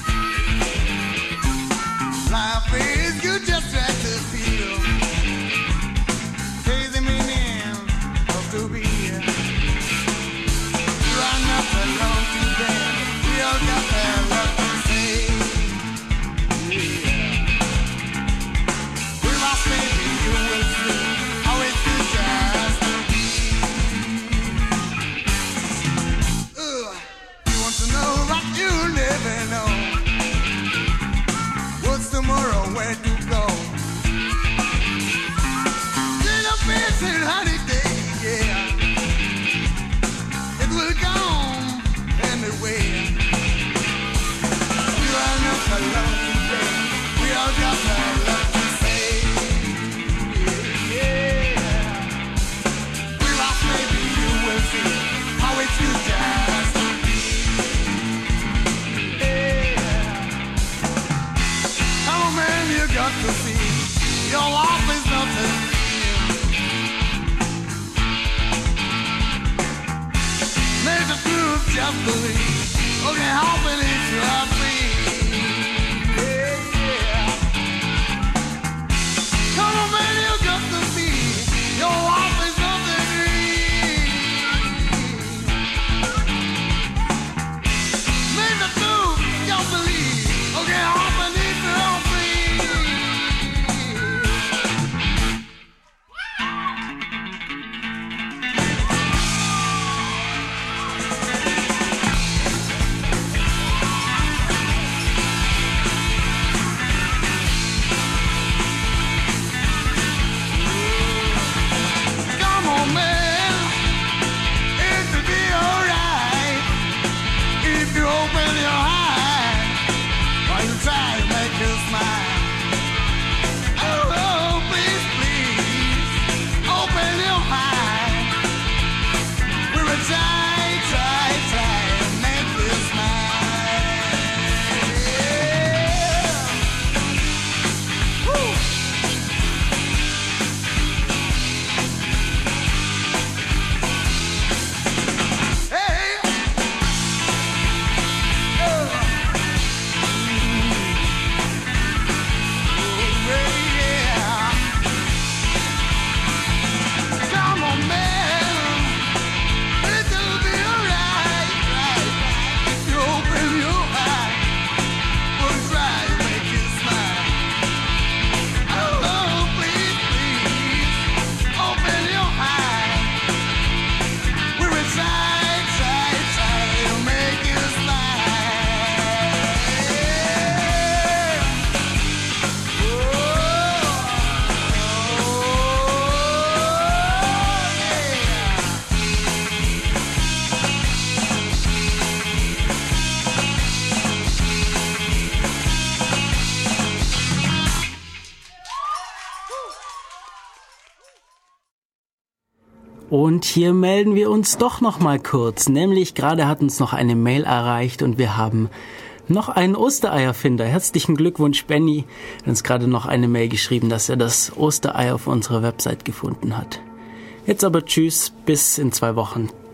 Life is good, just try to feel. Crazy meaning of to be. You are not alone today. We all got a lot to say. Yeah. We must maybe you will see how it is just to be. Ugh. You want to know what you never know. What's tomorrow, where to go? Little a face in holiday, yeah. It will come anyway. We are not alone today. We all got a lot to say. Yeah. We lost, maybe you will see how it's you just to be. Yeah. Come on, man, you got to see your life is not a dream. Make the truth just believe. Okay, how many you have free? Yeah, yeah. Come on, man, you got to see your life is not a dream. Make the truth just believe. Okay, how many you have free? Und hier melden wir uns doch noch mal kurz. Nämlich gerade hat uns noch eine Mail erreicht und wir haben noch einen Ostereierfinder. Herzlichen Glückwunsch, Benny. Er hat uns gerade noch eine Mail geschrieben, dass er das Osterei auf unserer Website gefunden hat. Jetzt aber tschüss, bis in zwei Wochen.